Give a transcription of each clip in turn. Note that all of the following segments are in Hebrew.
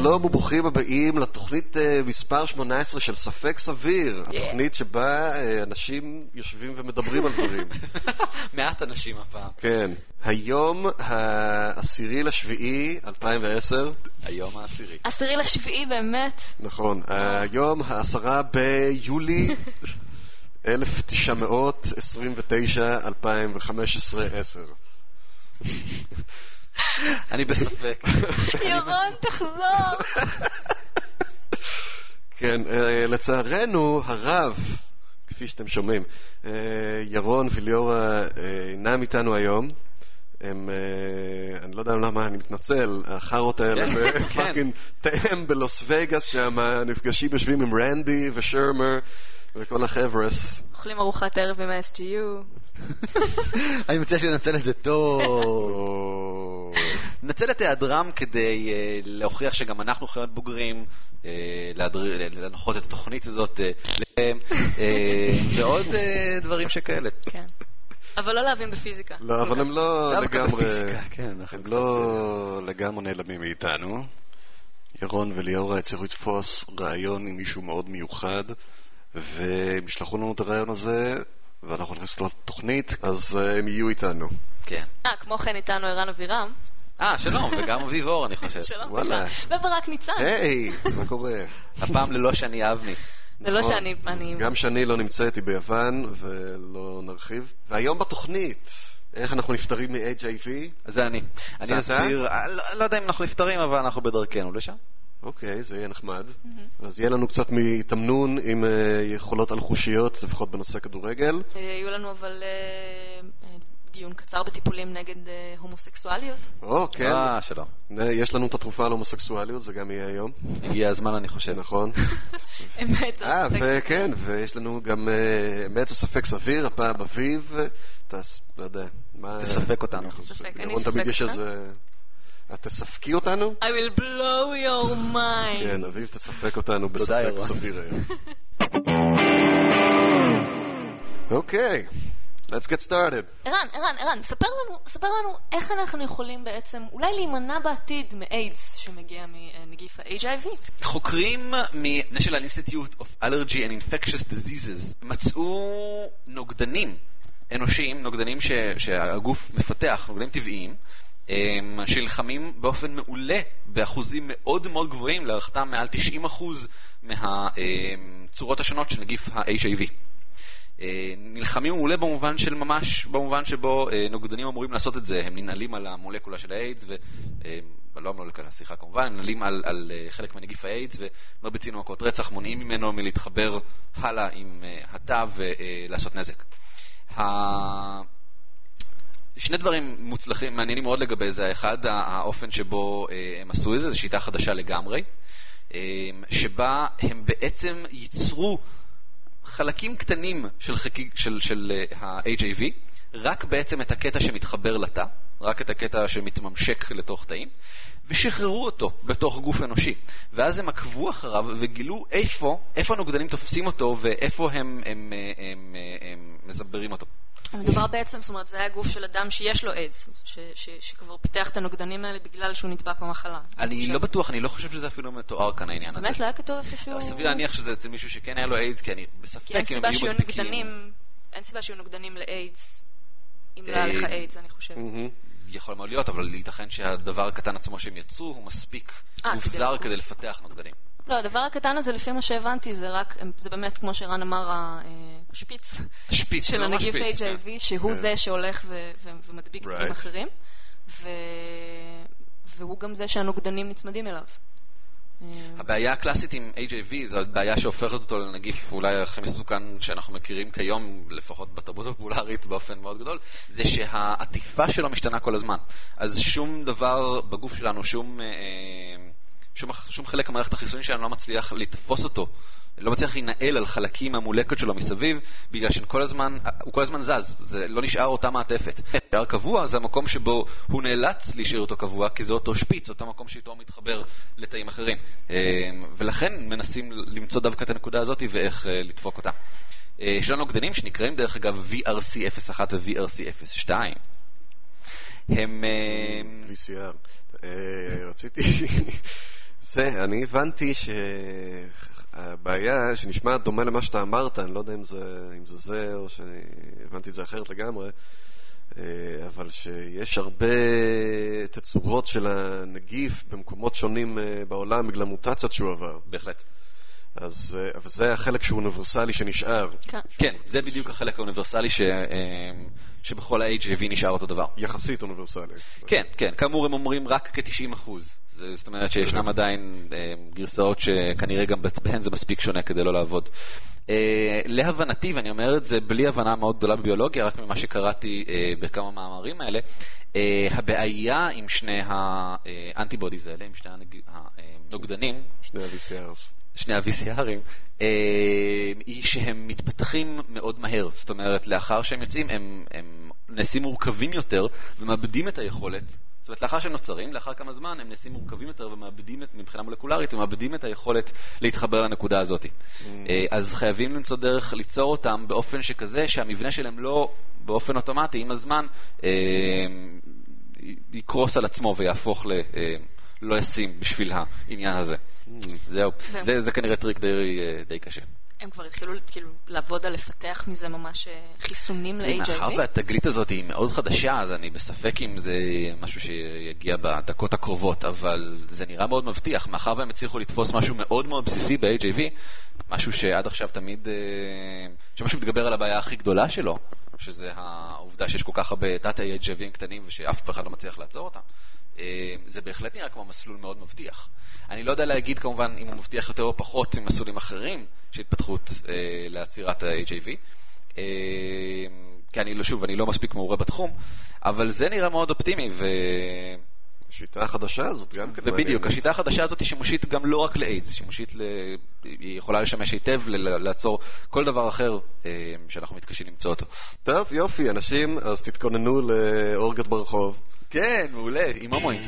שלום וברוכים הבאים לתוכנית מספר 18 של ספק סביר, התוכנית שבה אנשים יושבים ומדברים על דברים. מעט אנשים הפעם. כן. היום ה10/7/2010. היום ה10. 10/7 באמת. נכון. היום 10 ביולי 1929, 2015, 10. אני בספק. ירון, תחזור. כן, לצערנו הרב, כפי שאתם שומעים, ירון וליאורה אינם איתנו היום. אני לא יודע למה, אני מתנצל, החארות האלה בפאקינג תאם בלוס וגאס, שם נפגשים יושבים עם רנדי ושרמר וכל החבר'ס. אוכלים ארוחת ערב עם ה-SGU. אני מציע שננצל את זה טוב. ננצל את היעדרם כדי להוכיח שגם אנחנו חיות בוגרים, לנחות את התוכנית הזאת, ועוד דברים שכאלה. כן. אבל לא להבין בפיזיקה. לא, אבל הם לא לגמרי, הם לא לגמרי נעלמים מאיתנו. ירון וליאורה הצליחו לתפוס רעיון עם מישהו מאוד מיוחד, והם ישלחו לנו את הרעיון הזה, ואנחנו נכנס לתוכנית, אז הם יהיו איתנו. כן. כמו כן איתנו ערן אבירם. שלום, וגם אביב אור, אני חושב. שלום. וואלה. וברק ניצן. היי, מה קורה? הפעם ללא שני אבני. ללא שאני... גם שאני לא נמצאתי ביוון, ולא נרחיב. והיום בתוכנית, איך אנחנו נפטרים מ-HIV? זה אני. אני אסביר, לא יודע אם אנחנו נפטרים, אבל אנחנו בדרכנו לשם. אוקיי, זה יהיה נחמד. אז יהיה לנו קצת מתמנון עם יכולות אלחושיות, לפחות בנושא כדורגל. יהיו לנו אבל דיון קצר בטיפולים נגד הומוסקסואליות. כן. שלום. יש לנו את התרופה על הומוסקסואליות, זה גם יהיה היום. הגיע הזמן, אני חושב. נכון. אמת. וכן, ויש לנו גם אמת או ספק סביר, הפעם אביב, לא יודע. תספק אותנו. ירון תמיד יש איזה... את תספקי אותנו? I will blow your mind. כן, אביב תספק אותנו בספק סביר היום. אוקיי, let's get started. ערן, ספר לנו איך אנחנו יכולים בעצם אולי להימנע בעתיד מאיידס שמגיע מנגיף ה-HIV. חוקרים מ-National Institute of Allergy and Infectious Diseases מצאו נוגדנים אנושיים, נוגדנים שהגוף מפתח, נוגדנים טבעיים, שלחמים באופן מעולה באחוזים מאוד מאוד גבוהים, להערכתם מעל 90% מהצורות השונות של נגיף ה-HIV. נלחמים מעולה במובן של ממש, במובן שבו נוגדנים אמורים לעשות את זה, הם ננעלים על המולקולה של האיידס, ולא המולקולה, סליחה כמובן, הם ננעלים על חלק מנגיף האיידס, ומרביצים לו מכות רצח, מונעים ממנו מלהתחבר הלאה עם התא ולעשות נזק. שני דברים מוצלחים, מעניינים מאוד לגבי זה. האחד, האופן שבו הם עשו את זה, זו שיטה חדשה לגמרי, שבה הם בעצם ייצרו חלקים קטנים של ה-HIV, רק בעצם את הקטע שמתחבר לתא, רק את הקטע שמתממשק לתוך תאים, ושחררו אותו בתוך גוף אנושי. ואז הם עקבו אחריו וגילו איפה הנוגדנים תופסים אותו, ואיפה הם מזברים אותו. מדובר בעצם, זאת אומרת, זה היה גוף של אדם שיש לו איידס, שכבר פיתח את הנוגדנים האלה בגלל שהוא נדבק במחלה. אני לא בטוח, אני לא חושב שזה אפילו מתואר כאן העניין הזה. באמת לא היה כתוב איפשהו... סביר להניח שזה אצל מישהו שכן היה לו איידס, כי אני בספק כי אין סיבה שיהיו נוגדנים לאיידס, אם לא היה לך איידס, אני חושב. יכול מאוד להיות, אבל ייתכן שהדבר הקטן עצמו שהם יצאו, הוא מספיק מובזר כדי לפתח נוגדנים. לא, הדבר הקטן הזה, לפי מה שהבנתי, זה באמת, כמו שרן אמר, השפיץ של הנגיף HIV, שהוא זה שהולך ומדביק תאים אחרים, והוא גם זה שהנוגדנים נצמדים אליו. הבעיה הקלאסית עם HIV זו בעיה שהופכת אותו לנגיף אולי הכי מסוכן שאנחנו מכירים כיום, לפחות בתרבות הפופולרית באופן מאוד גדול, זה שהעטיפה שלו משתנה כל הזמן. אז שום דבר בגוף שלנו, שום חלק המערכת החיסונית שלנו לא מצליח לתפוס אותו, לא מצליח להינעל על חלקים מהמולקות שלו מסביב, בגלל שהוא כל הזמן זז, זה לא נשאר אותה מעטפת. נשאר קבוע, זה המקום שבו הוא נאלץ להשאיר אותו קבוע, כי זה אותו שפיץ, אותו מקום שאיתו מתחבר לתאים אחרים. ולכן מנסים למצוא דווקא את הנקודה הזאת ואיך לדפוק אותה. יש לנו נוגדנים שנקראים דרך אגב VRC01 ו-VRC02. הם... VCR. רציתי... אני הבנתי שהבעיה שנשמעת דומה למה שאתה אמרת, אני לא יודע אם זה או שהבנתי את זה אחרת לגמרי, אבל שיש הרבה תצורות של הנגיף במקומות שונים בעולם בגלל מוטציות שהוא עבר. בהחלט. אבל זה החלק שהוא אוניברסלי שנשאר. כן, זה בדיוק החלק האוניברסלי שבכל ה-HIV נשאר אותו דבר. יחסית אוניברסלי. כן, כן. כאמור הם אומרים רק כ-90%. זאת אומרת שישנם עדיין גרסאות שכנראה גם בהן זה מספיק שונה כדי לא לעבוד. להבנתי, ואני אומר את זה בלי הבנה מאוד גדולה בביולוגיה, רק ממה שקראתי בכמה מאמרים האלה, הבעיה עם שני האנטיבודיז האלה, עם שני הנוגדנים, שני ה-VCRים, היא שהם מתפתחים מאוד מהר. זאת אומרת, לאחר שהם יוצאים, הם נעשים מורכבים יותר ומאבדים את היכולת. זאת אומרת, לאחר שהם נוצרים, לאחר כמה זמן, הם נעשים מורכבים יותר ומאבדים מבחינה מולקולרית, ומאבדים את היכולת להתחבר לנקודה הזאת. אז חייבים למצוא דרך ליצור אותם באופן שכזה, שהמבנה שלהם לא באופן אוטומטי, עם הזמן, יקרוס על עצמו ויהפוך לא ישים בשביל העניין הזה. זהו. זה כנראה טריק די קשה. הם כבר התחילו לעבוד על לפתח מזה ממש חיסונים ל-HIV? מאחר והתגלית הזאת היא מאוד חדשה, אז אני בספק אם זה משהו שיגיע בדקות הקרובות, אבל זה נראה מאוד מבטיח. מאחר והם הצליחו לתפוס משהו מאוד מאוד בסיסי ב-HIV, משהו שעד עכשיו תמיד, שמשהו מתגבר על הבעיה הכי גדולה שלו, שזה העובדה שיש כל כך הרבה תת-HIVים קטנים ושאף אחד לא מצליח לעצור אותם. זה בהחלט נראה כמו מסלול מאוד מבטיח. אני לא יודע להגיד כמובן אם הוא מבטיח יותר או פחות עם מסלולים אחרים של התפתחות לעצירת ה-HIV, כי אני לא מספיק מעורה בתחום, אבל זה נראה מאוד אופטימי. השיטה החדשה הזאת גם כדי... ובדיוק, השיטה החדשה הזאת היא שימושית גם לא רק לאיידס, שימושית היא יכולה לשמש היטב לעצור כל דבר אחר שאנחנו מתקשים למצוא אותו. טוב, יופי, אנשים, אז תתכוננו לאורגיות ברחוב. כן, מעולה, עם הומואים.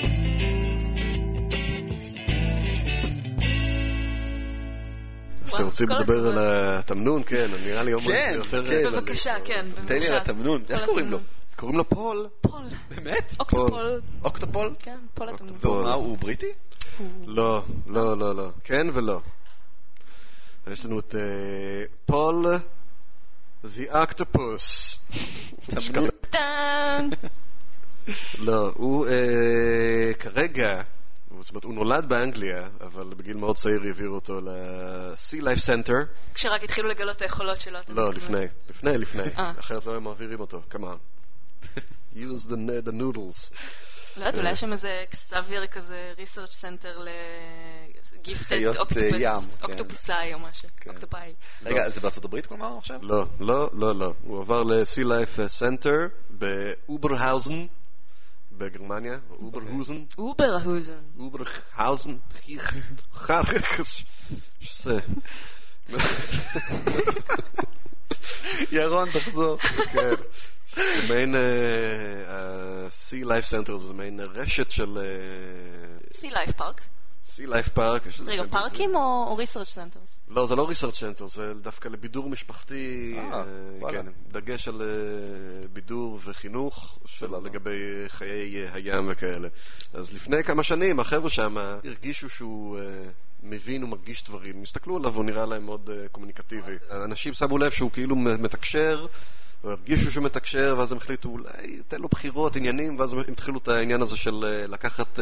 אז אתם רוצים לדבר על התמנון? כן, נראה לי הומואים זה יותר... בבקשה, כן. תן לי על התמנון, איך קוראים לו? קוראים לו פול. פול. באמת? אוקטופול. אוקטופול? כן, פול התמנון. מה, הוא בריטי? לא, לא, לא, לא. כן ולא. יש לנו את פול the octopus. טאן. לא, הוא כרגע, זאת אומרת, הוא נולד באנגליה, אבל בגיל מאוד צעיר העבירו אותו ל-Sea Life Center. כשרק התחילו לגלות את היכולות שלו. לא, לפני. אחרת לא הם מעבירים אותו. Come on. Use the noodles. לא יודעת, אולי יש שם איזה סביר כזה research center ל-gifted octopusi או משהו. אוקטופאי. רגע, זה בארצות הברית כלומר עכשיו? לא, לא, לא, לא. הוא עבר ל-Sea Life Center באוברהאוזן. בגרמניה, אוברהוזן. אוברהאוזן. שזה. ירון, תחזור. כן. זה מעין Sea Life Center, זה מעין רשת של... Sea Life Park. Sea Life Park. רגע, פארקים או Research Centers? לא, זה לא Research Center, זה דווקא לבידור משפחתי, כן, דגש על בידור וחינוך לגבי חיי הים וכאלה. אז לפני כמה שנים החבר'ה שם הרגישו שהוא מבין ומרגיש דברים, הסתכלו עליו והוא נראה להם מאוד קומוניקטיבי. אנשים שמו לב שהוא כאילו מתקשר, הרגישו שהוא מתקשר, ואז הם החליטו אולי תן לו בחירות, עניינים, ואז הם התחילו את העניין הזה של לקחת...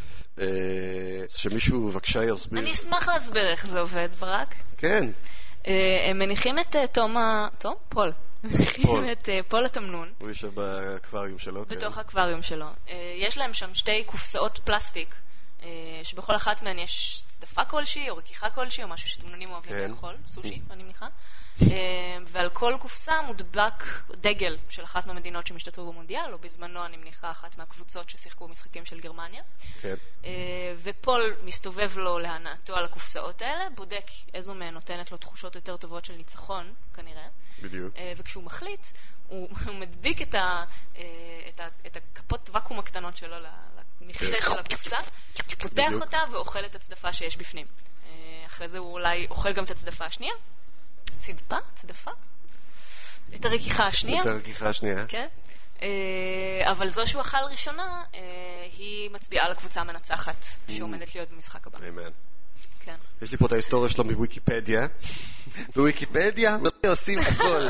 שמישהו בבקשה יסביר. אני אשמח להסביר איך זה עובד, ברק. כן. הם מניחים את פול. מניחים את פול התמנון. הוא יושב באקווריום שלו. בתוך האקווריום שלו. יש להם שם שתי קופסאות פלסטיק, שבכל אחת מהן יש צדפה כלשהי, או רכיכה כלשהי, או משהו שתמנונים אוהבים לאכול, סושי, אני מניחה. ועל כל קופסה מודבק דגל של אחת מהמדינות שמשתתפו במונדיאל, או בזמנו אני מניחה אחת מהקבוצות ששיחקו משחקים של גרמניה. ופול מסתובב לו להנאתו על הקופסאות האלה, בודק איזו מהן נותנת לו תחושות יותר טובות של ניצחון, כנראה. בדיוק. וכשהוא מחליט, הוא מדביק את הכפות וקום הקטנות שלו למכסה של הקופסה, פותח אותה ואוכל את הצדפה שיש בפנים. אחרי זה הוא אולי אוכל גם את הצדפה השנייה. צדפה? את הרכיחה השנייה. כן. אבל זו שהוא אכל ראשונה, היא מצביעה על הקבוצה המנצחת שעומדת להיות במשחק הבא. אמן. כן. יש לי פה את ההיסטוריה שלו מוויקיפדיה. בוויקיפדיה? עושים הכל.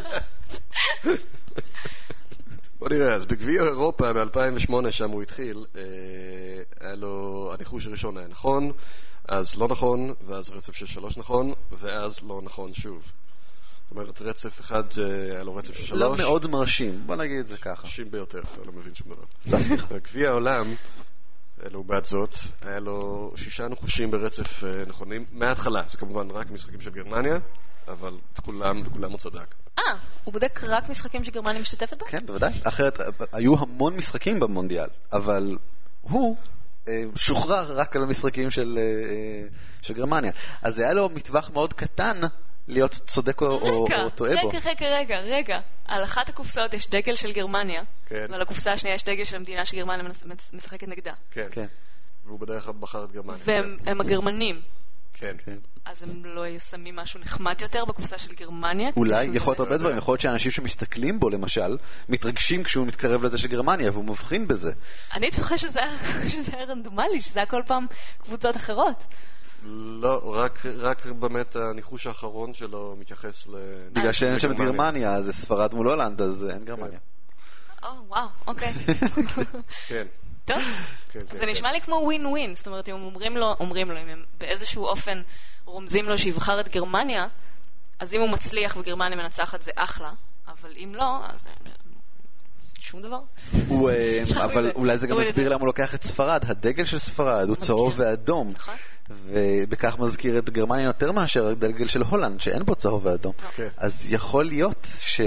בוא נראה, אז בגביע אירופה ב-2008 שם הוא התחיל, היה לו, הניחוש הראשון היה נכון, אז לא נכון, ואז רצף של 3 נכון, ואז לא נכון שוב. זאת אומרת, רצף אחד היה לו רצף של 3. לא מאוד מרשים, בוא נגיד את זה ככה. מרשים ביותר, אתה לא מבין שום דבר. בגביע העולם, לעומת זאת, היה לו 6 ניחושים ברצף נכונים, מההתחלה, זה כמובן רק משחקים של גרמניה, אבל כולם הוא צדק. הוא בודק רק משחקים שגרמניה משתתפת בהם? כן, בוודאי. אחרת, היו המון משחקים במונדיאל, אבל הוא שוחרר רק על המשחקים של גרמניה. אז היה לו מטווח מאוד קטן להיות צודק או טועה בו. רגע. על אחת הקופסאות יש דגל של גרמניה, ועל הקופסה השנייה יש דגל של המדינה שגרמניה משחקת נגדה. כן. והוא בדרך כלל בחר את גרמניה. והם הגרמנים. כן. אז הם לא היו שמים משהו נחמד יותר בקופסה של גרמניה? אולי, יכול להיות הרבה דברים. יכול להיות שאנשים שמסתכלים בו, למשל, מתרגשים כשהוא מתקרב לזה של גרמניה, והוא מבחין בזה. אני התפחה שזה היה רנדומלי, שזה היה כל פעם קבוצות אחרות. לא, רק באמת הניחוש האחרון שלו מתייחס בגלל שאין שם את גרמניה, זה ספרד מול הולנד, אז אין גרמניה. וואו, אוקיי. כן. טוב, זה נשמע לי כמו ווין ווין, זאת אומרת, אם אומרים לו, אם הם באיזשהו אופן רומזים לו שיבחר את גרמניה, אז אם הוא מצליח וגרמניה מנצחת זה אחלה, אבל אם לא, אז שום דבר. אבל אולי זה גם מסביר למה הוא לוקח את ספרד, הדגל של ספרד הוא צהוב ואדום, ובכך מזכיר את גרמניה יותר מאשר הדגל של הולנד, שאין בו צהוב ואדום. אז יכול להיות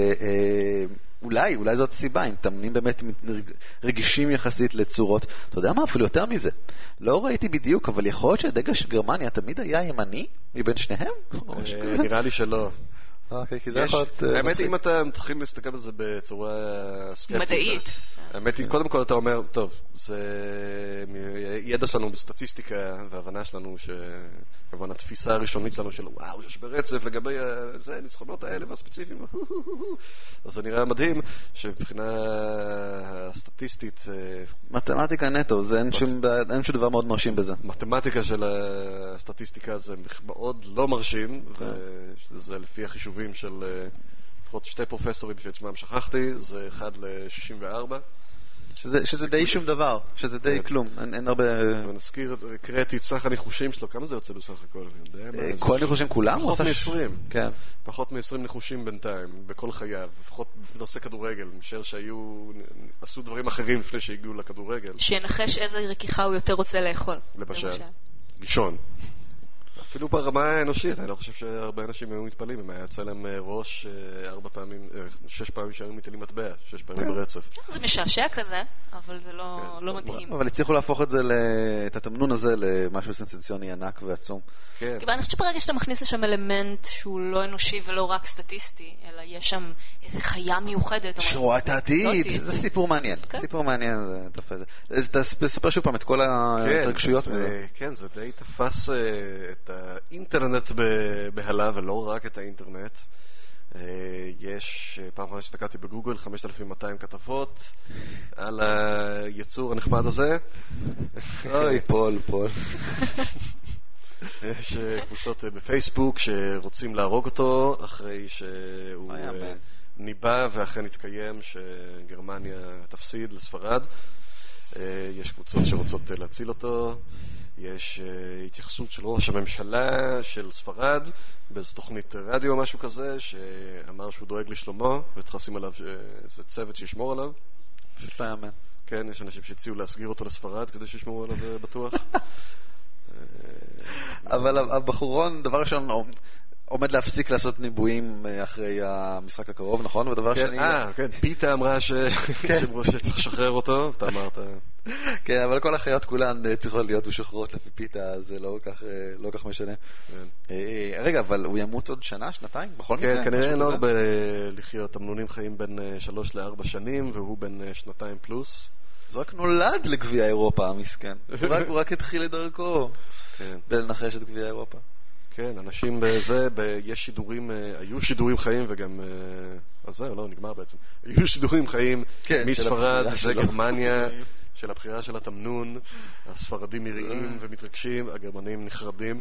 אולי זאת סיבה, אם תמנים באמת רגישים יחסית לצורות. אתה יודע מה? אפילו יותר מזה. לא ראיתי בדיוק, אבל יכול להיות שהדגל של גרמניה תמיד היה ימני מבין שניהם? נראה לי שלא. כי זה יכול להיות... האמת, אם אתה מתחיל להסתכל על זה בצורה סקפטית, מדעית. האמת היא, קודם כל אתה אומר, טוב, זה ידע שלנו בסטטיסטיקה והבנה שלנו כמובן התפיסה הראשונית שלנו של וואו, יש ברצף לגבי הניצחונות האלה והספציפיים. אז זה נראה מדהים שמבחינה הסטטיסטית... מתמטיקה נטו, אין שום דבר מאוד מרשים בזה. מתמטיקה של הסטטיסטיקה זה מאוד לא מרשים, וזה לפי החישובים של לפחות 2 פרופסורים שאת שמם שכחתי, זה 1 ל-64. שזה די שום דבר, שזה די כלום, אין הרבה... ונזכיר, קראתי את סך הניחושים שלו, כמה זה יוצא בסך הכל? כל הניחושים כולם? פחות מ-20. כן. פחות מ-20 ניחושים בינתיים, בכל חייו, לפחות בנושא כדורגל, משל עשו דברים אחרים לפני שהגיעו לכדורגל. שינחש איזה רכיחה הוא יותר רוצה לאכול. למשל. לישון. אפילו ברמה האנושית, אני לא חושב שהרבה אנשים היו מתפלים, אם היה יוצא להם ראש 6 פעמים שהיו מטילים מטבע, 6 פעמים ברצף. זה משעשע כזה, אבל זה לא מדהים. אבל הצליחו להפוך את התמנון הזה למשהו סנסציוני ענק ועצום. כי אני חושבת שברגע שאתה מכניס לשם אלמנט שהוא לא אנושי ולא רק סטטיסטי, אלא יש שם איזו חיה מיוחדת. שרואה את העתיד, זה סיפור מעניין. סיפור מעניין, זה תספר שוב פעם את כל ההתרגשויות. כן, זה די תפס את האינטרנט בהלה, ולא רק את האינטרנט. יש, פעם אחת שתקעתי בגוגל 5200 כתבות על היצור הנחמד הזה. אוי, פול. יש קבוצות בפייסבוק שרוצים להרוג אותו אחרי שהוא ניבא ואכן התקיים שגרמניה תפסיד לספרד. יש קבוצות שרוצות להציל אותו. יש התייחסות של ראש הממשלה של ספרד באיזו תוכנית רדיו או משהו כזה, שאמר שהוא דואג לשלומו וצריך לשים עליו איזה צוות שישמור עליו. פשוט לא יאמן. כן, יש אנשים שהציעו להסגיר אותו לספרד כדי שישמרו עליו בטוח. אבל הבחורון, דבר ראשון, עומד להפסיק לעשות ניבויים אחרי המשחק הקרוב, נכון? ודבר שני... כן, פיתה אמרה שצריך לשחרר אותו, אתה אמרת... כן, אבל כל החיות כולן צריכות להיות משוחררות לפי פיתה, אז זה לא כך משנה. רגע, אבל הוא ימות עוד שנה, שנתיים? בכל מקרה? כן, כנראה לא הרבה לחיות. תמנונים חיים בין 3 ל-4 שנים, והוא בין 2 פלוס. זה רק נולד לגביע אירופה, המסכן. הוא רק התחיל לדרכו בלנחש את גביע אירופה. כן, אנשים בזה, יש שידורים, היו שידורים חיים וגם, אז זהו, לא, נגמר בעצם. היו שידורים חיים מספרד וגרמניה, של הבחירה של התמנון, הספרדים מריעים ומתרגשים, הגרמנים נחרדים.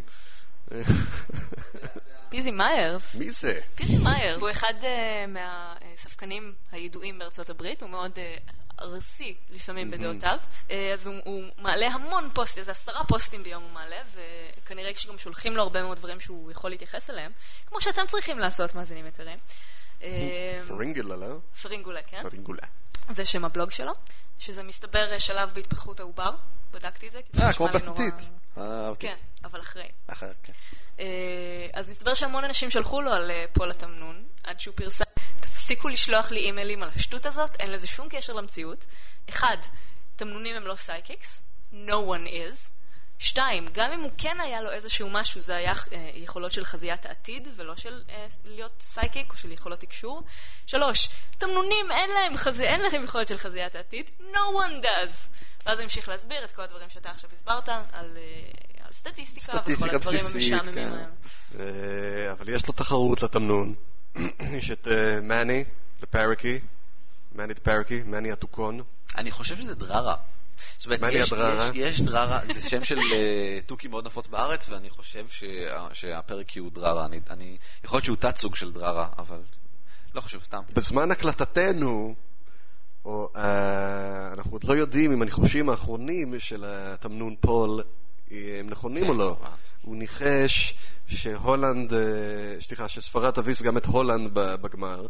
פיזי מיירס. מי זה? פיזי מיירס. הוא אחד מהספקנים הידועים בארצות הברית, הוא מאוד ארסי לפעמים בדעותיו, אז הוא מעלה המון פוסטים, איזה 10 פוסטים ביום הוא מעלה, וכנראה שגם שולחים לו הרבה מאוד דברים שהוא יכול להתייחס אליהם, כמו שאתם צריכים לעשות, מאזינים יקרים. פרינגולה, לא? פרינגולה, כן. פרינגולה. זה שם הבלוג שלו, שזה מסתבר שלב בהתפתחות העובר, בדקתי את זה. כמו פלסטית. כן, אבל אחרי. כן. אז מסתבר שהמון אנשים שלחו לו על פול התמנון, עד שהוא פרסם, תפסיקו לשלוח לי אימיילים על השטות הזאת, אין לזה שום קשר למציאות. 1, תמנונים הם לא סייקיקס, no one is. 2, גם אם הוא כן היה לו איזשהו משהו, זה היה יכולות של חזיית העתיד, ולא של להיות סייקיק או של יכולות תקשור. 3, תמנונים אין להם יכולות של חזיית העתיד, no one does. ואז הוא המשיך להסביר את כל הדברים שאתה עכשיו הסברת, על סטטיסטיקה וכל הדברים המשעממים האלה. אבל יש לו תחרות לתמנון. יש את מני מני התוקון. אני חושב שזה דררה. יש דררה, זה שם של תוכי מאוד נפוץ בארץ, ואני חושב שהפרק הוא דררה. יכול להיות שהוא תת-סוג של דררה, אבל לא חושב סתם. בזמן הקלטתנו, אנחנו עוד לא יודעים אם הניחושים האחרונים של התמנון פול הם נכונים או לא. הוא ניחש שספרד תביס גם את הולנד בגמר,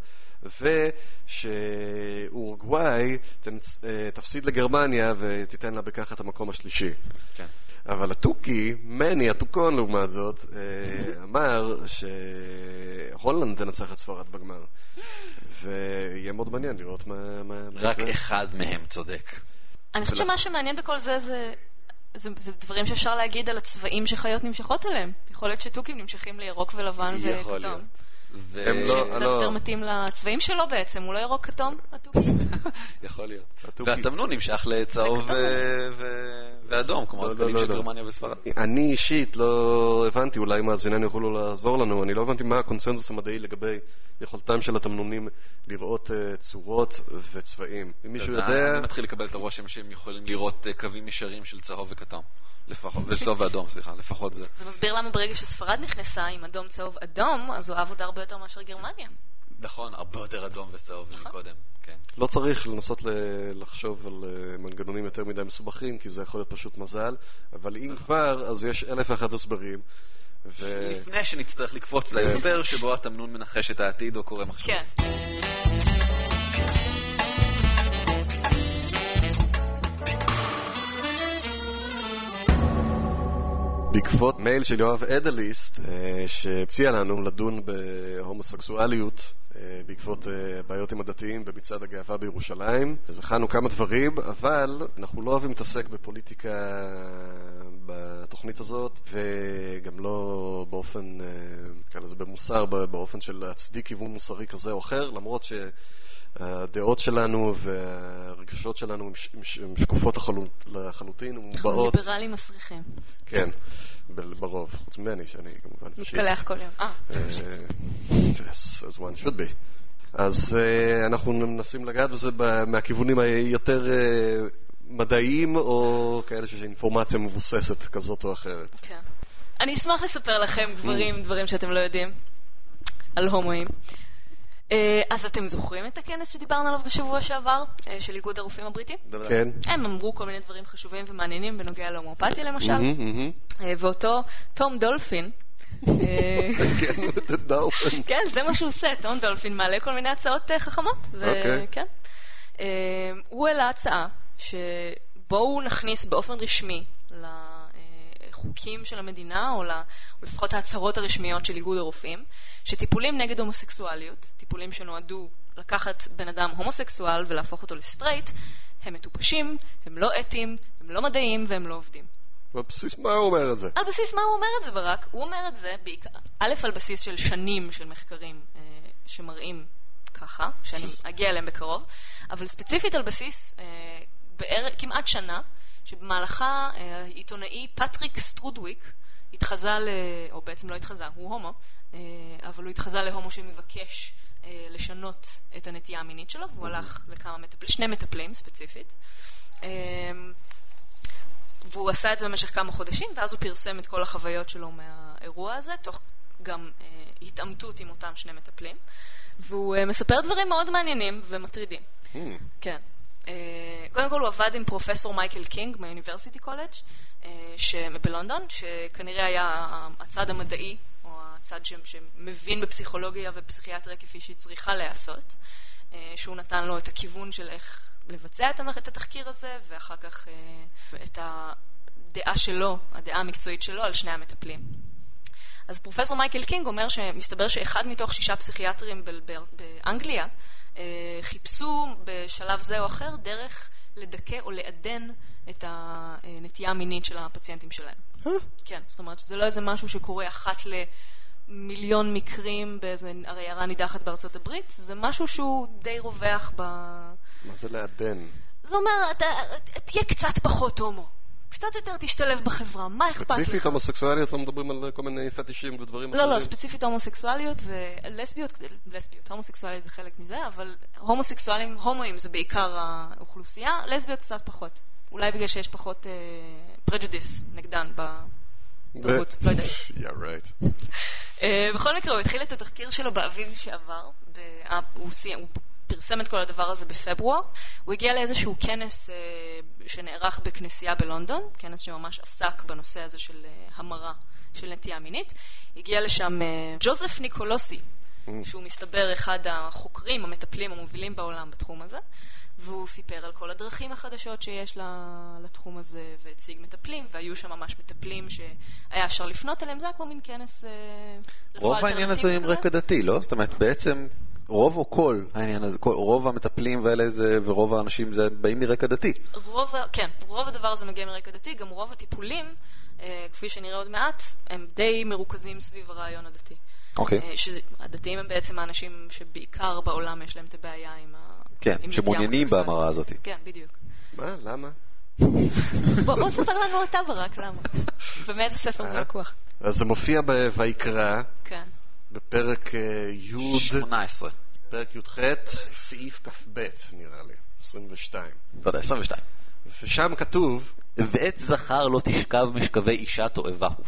ושאורוגוואי תפסיד לגרמניה ותיתן לה בכך את המקום השלישי. כן. אבל התוכי, מני התוקון לעומת זאת, אמר שהולנד תנצח את ספרד בגמר. ויהיה מאוד מעניין לראות מה... רק אחד מהם צודק. אני חושבת שמה שמעניין בכל זה זה דברים שאפשר להגיד על הצבעים שחיות נמשכות אליהם. יכול להיות שתוכים נמשכים לירוק ולבן וכתום. שזה יותר מתאים לצבעים שלו בעצם, הוא לא ירוק כתום, התוכי. יכול להיות. והתמנון נמשך לצהוב ואדום, כמו הדגלים של גרמניה וספרד. אני אישית לא הבנתי, אולי מאזיננו יכולו לעזור לנו, אני לא הבנתי מה הקונסנזוס המדעי לגבי יכולתם של התמנונים לראות צורות וצבעים. אם מישהו יודע... אני מתחיל לקבל את הרושם שהם יכולים לראות קווים ישרים של צהוב וכתום. וצהוב ואדום, סליחה, לפחות זה. זה מסביר למה ברגע שספרד נכנסה עם אדום, צהוב, אדום, אז הוא אהב עוד הרבה יותר מאשר גרמניה. נכון, הרבה יותר אדום וצהוב מקודם, כן. לא צריך לנסות לחשוב על מנגנונים יותר מדי מסובכים, כי זה יכול להיות פשוט מזל, אבל אם כבר, אז יש 1,001 הסברים. לפני שנצטרך לקפוץ להסבר שבו התמנון מנחש את העתיד או קורא מחשבות. כן. בעקבות מייל של יואב אדליסט שהציע לנו לדון בהומוסקסואליות בעקבות בעיות עם הדתיים במצעד הגאווה בירושלים. זכרנו כמה דברים, אבל אנחנו לא אוהבים להתעסק בפוליטיקה בתוכנית הזאת, וגם לא באופן, זה במוסר, באופן של להצדיק כיוון מוסרי כזה או אחר, למרות שהדעות שלנו והרגשות שלנו הם שקופות לחלוטין ומובעות. ליברלים מסריחים. כן, ברוב, חוץ ממני שאני כמובן מתקלח כל יום. Yes, as one should be. אז אנחנו מנסים לגעת בזה מהכיוונים היותר מדעיים, או כאלה שיש אינפורמציה מבוססת כזאת או אחרת. כן. אני אשמח לספר לכם דברים שאתם לא יודעים על הומואים. אז אתם זוכרים את הכנס שדיברנו עליו בשבוע שעבר, של איגוד הרופאים הבריטים? כן. הם אמרו כל מיני דברים חשובים ומעניינים בנוגע להומואפתיה למשל. ואותו תום דולפין, כן, זה מה שהוא עושה. תום דולפין מעלה כל מיני הצעות חכמות. וכן. הוא העלה הצעה שבואו נכניס באופן רשמי לחוקים של המדינה, או לפחות ההצהרות הרשמיות של איגוד הרופאים, שטיפולים נגד הומוסקסואליות, טיפולים שנועדו לקחת בן אדם הומוסקסואל ולהפוך אותו לסטרייט, הם מטופשים, הם לא אתיים, הם לא מדעיים והם לא עובדים. על בסיס מה הוא אומר את זה? על בסיס מה הוא אומר את זה, ברק? הוא אומר את זה א', על בסיס של שנים של מחקרים שמראים ככה, שאני אגיע אליהם בקרוב, אבל ספציפית על בסיס כמעט שנה, שבמהלכה עיתונאי פטריק סטרודוויק התחזה, או בעצם לא התחזה, הוא הומו, אבל הוא התחזה להומו שמבקש לשנות את הנטייה המינית שלו, והוא הלך שני מטפלים ספציפית. והוא עשה את זה במשך כמה חודשים, ואז הוא פרסם את כל החוויות שלו מהאירוע הזה, תוך גם התעמתות עם אותם שני מטפלים. והוא מספר דברים מאוד מעניינים ומטרידים. כן. קודם כל הוא עבד עם פרופסור מייקל קינג מהאוניברסיטי קולג' בלונדון, שכנראה היה הצד המדעי, או הצד שמבין בפסיכולוגיה ופסיכיאטריה כפי שהיא צריכה לעשות, שהוא נתן לו את הכיוון של איך לבצע את התחקיר הזה, ואחר כך את הדעה שלו, הדעה המקצועית שלו על שני המטפלים. אז פרופסור מייקל קינג אומר שמסתבר שאחד מתוך 6 פסיכיאטרים באנגליה חיפשו בשלב זה או אחר דרך לדכא או לעדן את הנטייה המינית של הפציינטים שלהם. כן, זאת אומרת שזה לא איזה משהו שקורה אחת למיליון מקרים באיזה עיירה נידחת בארצות הברית, זה משהו שהוא די רווח מה זה לעדן? זה אומר, תהיה קצת פחות הומו. קצת יותר תשתלב בחברה, מה אכפת לך? ספציפית הומוסקסואליות, לא מדברים על כל מיני פטישים ודברים אחרים? לא, ספציפית הומוסקסואליות ולסביות, הומוסקסואליות זה חלק מזה, אבל הומוסקסואלים, הומואים זה בעיקר האוכלוסייה, לסביות קצת פחות. אולי בגלל שיש פחות פרג'ודיס נגדן בתרבות, לא יודעת. Yeah, right. בכל מקרה, הוא התחיל את התחקיר שלו באביב שעבר, הוא פרסם את כל הדבר הזה בפברואר. הוא הגיע לאיזשהו כנס שנערך בכנסייה בלונדון, כנס שממש עסק בנושא הזה של המרה של נטייה מינית. הגיע לשם ג'וזף ניקולוסי, שהוא מסתבר אחד החוקרים, המטפלים המובילים בעולם בתחום הזה, והוא סיפר על כל הדרכים החדשות שיש לתחום הזה, והציג מטפלים, והיו שם ממש מטפלים שהיה אפשר לפנות אליהם. זה היה כמו מין כנס רוב העניין הזה עם רקע דתי, לא? זאת אומרת, בעצם רוב או כל העניין הזה, רוב המטפלים ואלה זה, ורוב האנשים זה באים מרקע דתי. כן, רוב הדבר הזה מגיע מרקע דתי, גם רוב הטיפולים, כפי שנראה עוד מעט, הם די מרוכזים סביב הרעיון הדתי. אוקיי. הדתיים הם בעצם האנשים שבעיקר בעולם יש להם את הבעיה עם כן, שמעוניינים בהמרה הזאת. כן, בדיוק. מה? למה? בוא ספר לנו אתה ברק, למה? ומאיזה ספר זה לקוח? אז זה מופיע בויקרא, כן. בפרק י' 18. פרק י"ח, סעיף כ"ב נראה לי, 22. תודה, 22. ושם כתוב, ועת זכר לא תשכב משכבי אישה תועבה הוא.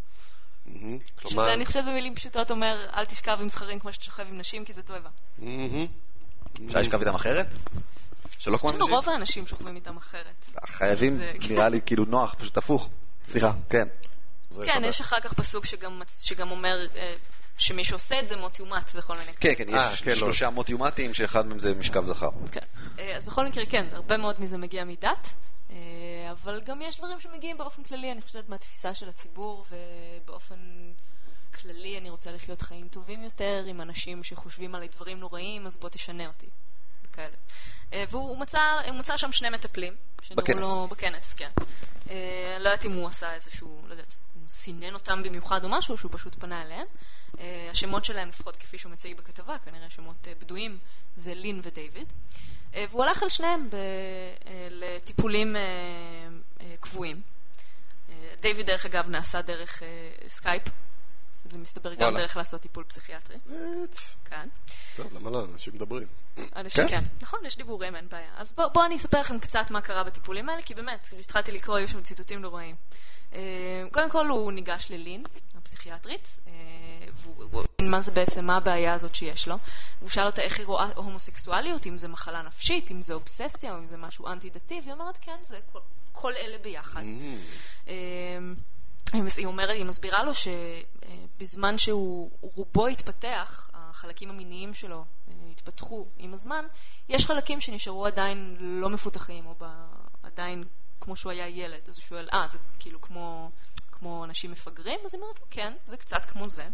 שזה אני חושב במילים פשוטות אומר, אל תשכב עם זכרים כמו שתשכב עם נשים, כי זה תועבה. אפשר לשכב איתם אחרת? שלא כמו אנשים? רוב האנשים שוכבים איתם אחרת. חייבים, נראה לי כאילו נוח, פשוט הפוך. סליחה, כן. כן, יש אחר כך פסוק שגם אומר שמי שעושה את זה מות יומת וכל מיני. כן, כן, יש 3 מות יומתים שאחד מהם זה משכב זכר. כן, אז בכל מקרה כן, הרבה מאוד מזה מגיע מדת, אבל גם יש דברים שמגיעים באופן כללי, אני חושבת מהתפיסה של הציבור, ובאופן כללי אני רוצה לחיות חיים טובים יותר עם אנשים שחושבים על דברים נוראים, אז בוא תשנה אותי. וכאלה. והוא מצא שם 2 מטפלים. בכנס, כן. לא יודעת אם הוא עשה איזשהו, לא יודעת, הוא סינן אותם במיוחד או משהו, שהוא פשוט פנה אליהם. השמות שלהם, לפחות כפי שהוא מציג בכתבה, כנראה שמות בדויים, זה לין ודייוויד. והוא הלך על שניהם לטיפולים קבועים. דיוויד דרך אגב נעשה דרך סקייפ, זה מסתבר גם דרך לעשות טיפול פסיכיאטרי. כן. טוב, למה לא? אנשים מדברים. אנשים כן. נכון, יש דיבורים, אין בעיה. אז בואו אני אספר לכם קצת מה קרה בטיפולים האלה, כי באמת, כשהתחלתי לקרוא, היו שם ציטוטים נוראים. קודם כל הוא ניגש ללין, הפסיכיאטרית, והוא הבין מה זה בעצם, מה הבעיה הזאת שיש לו. הוא שאל אותה איך היא רואה הומוסקסואליות, אם זה מחלה נפשית, אם זה אובססיה, או אם זה משהו אנטי-דתי, והיא אומרת, כן, זה כל אלה ביחד. היא מסבירה לו שבזמן שהוא רובו התפתח, החלקים המיניים שלו התפתחו עם הזמן, יש חלקים שנשארו עדיין לא מפותחים, או עדיין כמו שהוא היה ילד. אז הוא שואל, זה כאילו כמו אנשים מפגרים? אז היא אומרת לו, כן, זה קצת כמו זה.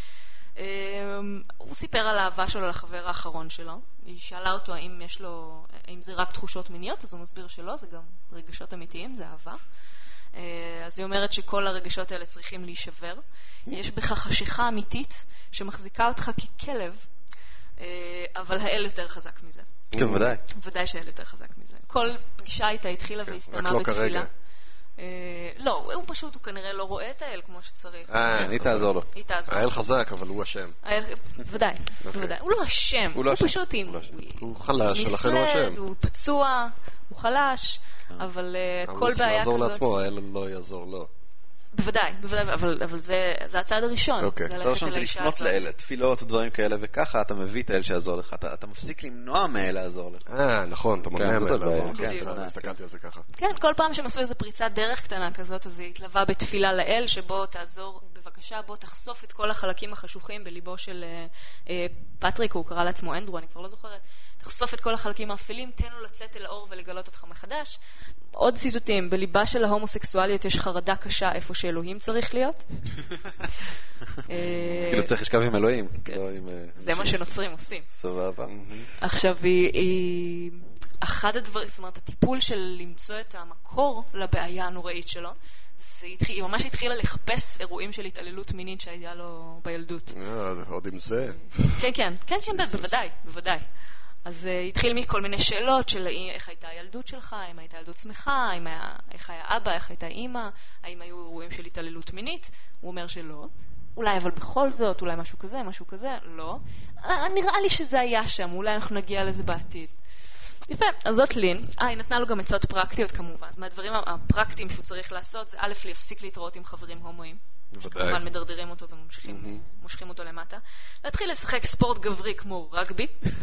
הוא סיפר על האהבה שלו לחבר האחרון שלו. היא שאלה אותו האם זה רק תחושות מיניות, אז הוא מסביר שלא, זה גם רגשות אמיתיים, זה אהבה. אז היא אומרת שכל הרגשות האלה צריכים להישבר. יש בך חשיכה אמיתית שמחזיקה אותך ככלב, אבל האל יותר חזק מזה. כן, ודאי. ודאי שהאל יותר חזק מזה. כל פגישה איתה התחילה והסתיימה בתפילה. לא, הוא כנראה לא רואה את האל כמו שצריך. היא תעזור לו. היא תעזור. האל חזק, אבל הוא אשם. בוודאי, בוודאי. הוא לא אשם. הוא פשוט הוא חלש, ולכן הוא אשם. הוא פצוע, הוא חלש, אבל כל בעיה כזאת... הוא לעזור לעצמו, האל לא יעזור לו. בוודאי, אבל זה הצעד הראשון. הצעד הראשון זה לפנות לאל, תפילות ודברים כאלה, וככה אתה מביא את האל שיעזור לך. אתה מפסיק למנוע מהאל לעזור לך. נכון, אתה מונע מהאל לעזור לך. הסתכלתי על זה ככה. כן, כל פעם שהם עשו איזו פריצת דרך קטנה כזאת, אז היא התלווה בתפילה לאל, שבו תעזור, בבקשה, בוא תחשוף את כל החלקים החשוכים בליבו של פטריק, הוא קרא לעצמו אנדרו, אני כבר לא זוכרת. תחשוף את כל החלקים האפלים, תן לו לצאת אל האור ולגלות אותך מחדש. עוד ציטוטים, בליבה של ההומוסקסואליות יש חרדה קשה איפה שאלוהים צריך להיות. כאילו צריך לשכב עם אלוהים. זה מה שנוצרים עושים. סבבה. עכשיו, אחד הדברים, זאת אומרת, הטיפול של למצוא את המקור לבעיה הנוראית שלו, היא ממש התחילה לחפש אירועים של התעללות מינית שהיה לו בילדות. עוד עם זה. כן, בוודאי. אז התחיל מכל מיני שאלות של איך הייתה הילדות שלך, אם הייתה ילדות שמחה, איך היה אבא, איך הייתה אמא, האם היו אירועים של התעללות מינית. הוא אומר שלא. אולי אבל בכל זאת, אולי משהו כזה, לא. נראה לי שזה היה שם, אולי אנחנו נגיע לזה בעתיד. יפה, אז זאת לין. היא נתנה לו גם עצות פרקטיות כמובן. מהדברים הפרקטיים שהוא צריך לעשות, זה א', להפסיק להתראות עם חברים הומואים. שכמובן מדרדרים אותו ומושכים אותו למטה. להתחיל לשחק ספורט גברי כמו רגבי.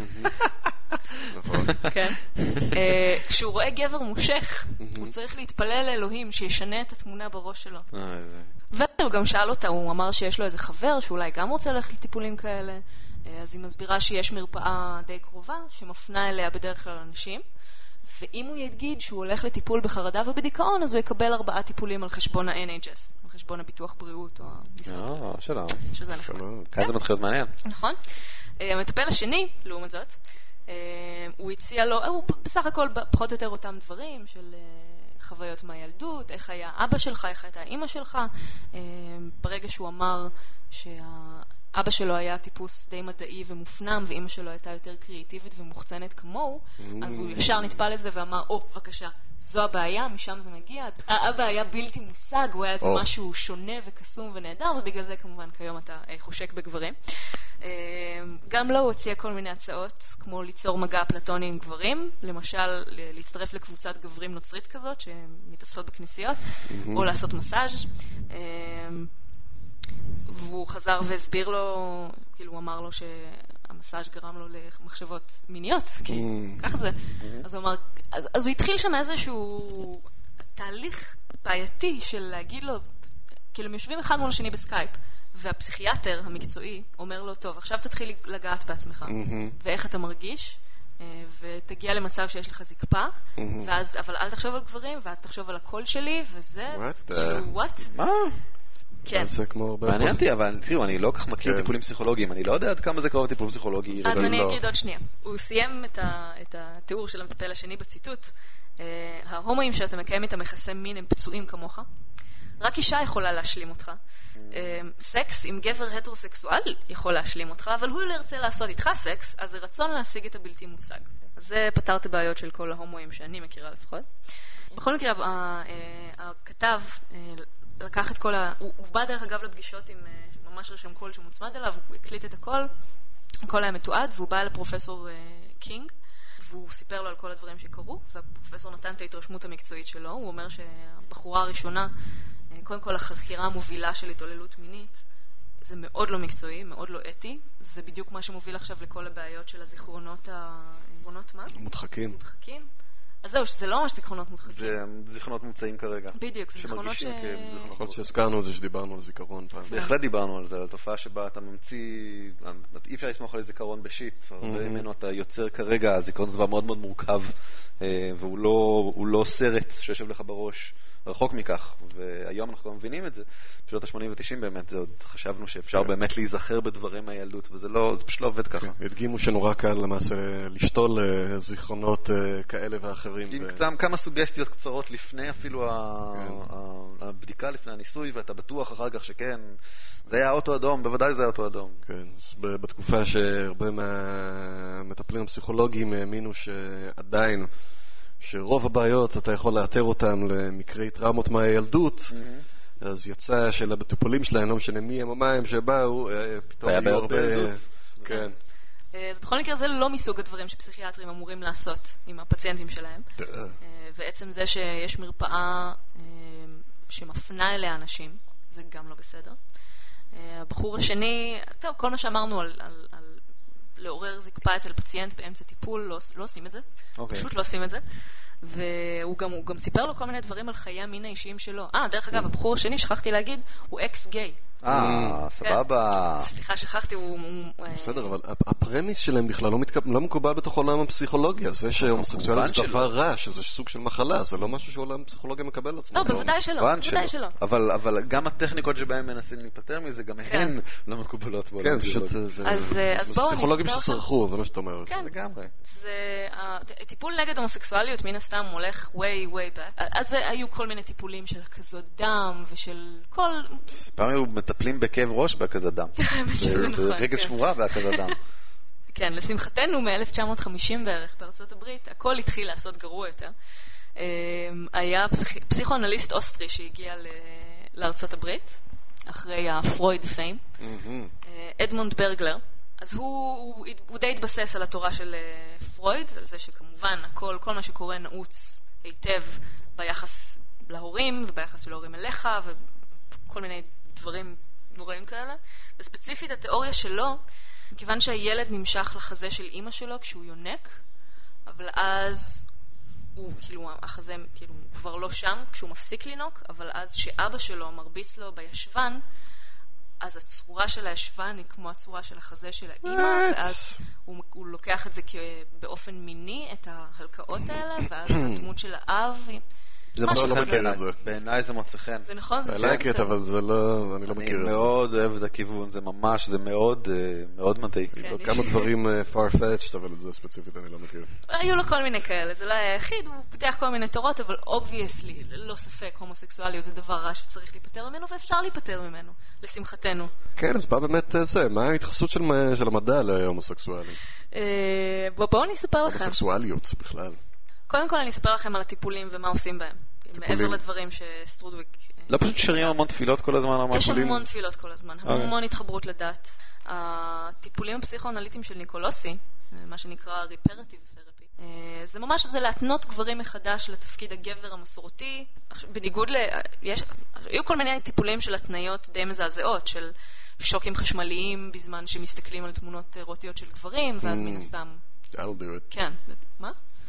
נכון. כן. כשהוא רואה גבר מושך, הוא צריך להתפלל לאלוהים שישנה את התמונה בראש שלו. והוא גם שאל אותה, הוא אמר שיש לו איזה חבר שאולי גם רוצה ללכת לטיפולים כאלה. אז היא מסבירה שיש מרפאה די קרובה שמפנה אליה בדרך כלל אנשים. ואם הוא יגיד שהוא הולך לטיפול בחרדה ובדיכאון, אז הוא יקבל 4 טיפולים על חשבון ה-NHS, על חשבון הביטוח בריאות או המשרד בריאות. שלום. שזה נכון. כאן זה מתחיל להיות מעניין. נכון. המטפל השני, לעומת זאת, הוא הציע לו, הוא בסך הכל פחות או יותר אותם דברים של חוויות מהילדות, איך היה אבא שלך, איך הייתה אמא שלך. ברגע שהוא אמר אבא שלו היה טיפוס די מדעי ומופנם, ואמא שלו הייתה יותר קריאטיבית ומוחצנת כמוהו, אז הוא ישר נטפל לזה ואמר, בבקשה, זו הבעיה, משם זה מגיע. האבא היה בלתי מושג, הוא היה איזה משהו שונה וקסום ונהדר, ובגלל זה כמובן כיום אתה חושק בגברים. גם לו הוא הציע כל מיני הצעות, כמו ליצור מגע פלטוני עם גברים, למשל להצטרף לקבוצת גברים נוצרית כזאת, שמתאספות בכנסיות, או לעשות מסאז'. והוא חזר והסביר לו, כאילו הוא אמר לו שהמסאז' גרם לו למחשבות מיניות, כי ככה זה. אז הוא אמר, אז הוא התחיל שם איזשהו תהליך בעייתי של להגיד לו, כאילו הם יושבים אחד מול השני בסקייפ, והפסיכיאטר המקצועי אומר לו, טוב, עכשיו תתחיל לגעת בעצמך, ואיך אתה מרגיש, ותגיע למצב שיש לך זקפה, ואז, אבל אל תחשוב על גברים, ואז תחשוב על הקול שלי, וזה, כאילו, what? מה? כן. מעניין אותי, אבל תראו, אני לא כך מכיר טיפולים פסיכולוגיים, אני לא יודע עד כמה זה קרוב טיפול פסיכולוגי. אז אני אגיד עוד שנייה. הוא סיים את התיאור של המטפל השני בציטוט. ההומואים שאתה מקיים איתם יחסי מין הם פצועים כמוך. רק אישה יכולה להשלים אותך. סקס עם גבר הטרוסקסואל יכול להשלים אותך, אבל הוא לא ירצה לעשות איתך סקס, אז זה רצון להשיג את הבלתי מושג. אז זה פתר את הבעיות של כל ההומואים שאני מכירה לפחות. בכל מקרה, הכתב לקח את כל הוא בא דרך אגב לפגישות עם ממש רשם קול שמוצמד אליו, הוא הקליט את הכל היה מתועד, והוא בא לפרופסור קינג, והוא סיפר לו על כל הדברים שקרו, והפרופסור נתן את ההתרשמות המקצועית שלו. הוא אומר שהבחורה הראשונה, קודם כל החקירה המובילה של התעללות מינית, זה מאוד לא מקצועי, מאוד לא אתי, זה בדיוק מה שמוביל עכשיו לכל הבעיות של הזיכרונות, מודחקים. אז זהו, שזה לא ממש זיכרונות מודחקים. זה זיכרונות מוצאים כרגע. בדיוק, זה זיכרונות יכול שהזכרנו את זה שדיברנו על זיכרון פעם. בהחלט דיברנו על זה, על תופעה שבה אתה ממציא, אי אפשר לסמוך על זיכרון בשיט, הרבה ממנו אתה יוצר כרגע, הזיכרון זה דבר מאוד מאוד מורכב, והוא לא סרט שיושב לך בראש. רחוק מכך, והיום אנחנו לא מבינים את זה. בשנות ה-80 ו-90 באמת, זה עוד חשבנו שאפשר באמת להיזכר בדברים מהילדות, וזה פשוט לא עובד ככה. הדגימו שנורא קל למעשה לשתול זיכרונות כאלה ואחרים. עם כמה סוגסטיות קצרות לפני אפילו הבדיקה, לפני הניסוי, ואתה בטוח אחר כך שכן, זה היה אוטו אדום, בוודאי זה היה אוטו אדום. כן, אז בתקופה שהרבה מהמטפלים הפסיכולוגיים האמינו שעדיין שרוב הבעיות אתה יכול לאתר אותם למקרי טראומות מהילדות, אז יצא שלבטופולים שלהם, לא משנה מי הם או מה הם שבאו, פתאום היו הרבה... כן. אז בכל מקרה זה לא מסוג הדברים שפסיכיאטרים אמורים לעשות עם הפציינטים שלהם. ועצם זה שיש מרפאה שמפנה אליה אנשים, זה גם לא בסדר. הבחור השני, טוב, כל מה שאמרנו על לעורר זקפה אצל פציינט באמצע טיפול, לא עושים את זה. פשוט לא עושים את זה. והוא גם סיפר לו כל מיני דברים על חיי המין האישיים שלו. דרך אגב, הבחור השני, שכחתי להגיד, הוא אקס-גיי. סבבה. סליחה, שכחתי, הוא... בסדר, אבל הפרמיס שלהם בכלל לא מקובל בתוך עולם הפסיכולוגיה. זה שהומוסקסואליות זה דבר רע, שזה סוג של מחלה, זה לא משהו שעולם הפסיכולוגיה מקבל עצמו. לא, בוודאי שלא. אבל גם הטכניקות שבהם מנסים להיפטר מזה, גם הן לא מקובלות בעולם. כן, פשוט זה פסיכולוגים שסרחו, זה מה שאתה אומר. כן, לגמרי. טיפול נגד הומוסקסואליות מן הסתם הולך way back. אז היו כל מיני טיפולים של הקזות דם ושל כל... פעם היו מטפלים בכאב ראש בהקזת דם. זה רגל שבורה בהקזת דם. כן, לשמחתנו מ-1950 בערך בארצות הברית, הכל התחיל לעשות גרוע יותר. היה פסיכואנליסט אוסטרי שהגיע לארצות הברית, אחרי הפרויד פיים, אדמונד ברגלר. אז הוא די התבסס על התורה של פרויד, על זה שכמובן כל מה שקורה נעוץ היטב ביחס להורים וביחס של ההורים אליך וכל מיני דברים נוראים כאלה. וספציפית התיאוריה שלו, כיוון שהילד נמשך לחזה של אמא שלו כשהוא יונק, אבל אז החזה כבר לא שם כשהוא מפסיק לינוק, אבל אז שאבא שלו מרביץ לו בישבן, אז הצורה של הישבן היא כמו הצורה של החזה של האמא, ואז הוא לוקח את זה באופן מיני, את ההלקאות האלה, ואז הדמות של האב זה משהו לא מכיר את זה. בעיניי זה מוצא חן. זה נכון, זה בסדר. אבל זה לא, אני לא מכיר את זה. אני מאוד אוהב את הכיוון, זה ממש, זה מאוד מדעי. כמה דברים far-fetched, אבל את זה ספציפית אני לא מכיר. היו לו כל מיני כאלה, זה לא היה היחיד, הוא פיתח כל מיני תורות, אבל obviously, ללא ספק, הומוסקסואליות זה דבר רע שצריך להיפטר ממנו, ואפשר להיפטר ממנו, לשמחתנו. כן, אז בא באמת זה, מה ההתייחסות של המדע להומוסקסואלים? בואו אני אספר לכם. הומוסקסואליות בכלל. קודם כל אני אספר לכם על הטיפולים ומה עושים בהם. מעבר לדברים שסטרודוויק... לא פשוט שרים המון תפילות כל הזמן? יש המון תפילות כל הזמן, המון התחברות לדת. הטיפולים הפסיכואנליטיים של ניקולוסי, מה שנקרא reparative therapy, זה ממש זה להתנות גברים מחדש לתפקיד הגבר המסורתי, בניגוד היו כל מיני טיפולים של התניות די מזעזעות, של שוקים חשמליים בזמן שמסתכלים על תמונות אירוטיות של גברים, ואז מן הסתם... I'll do it. כן, מה?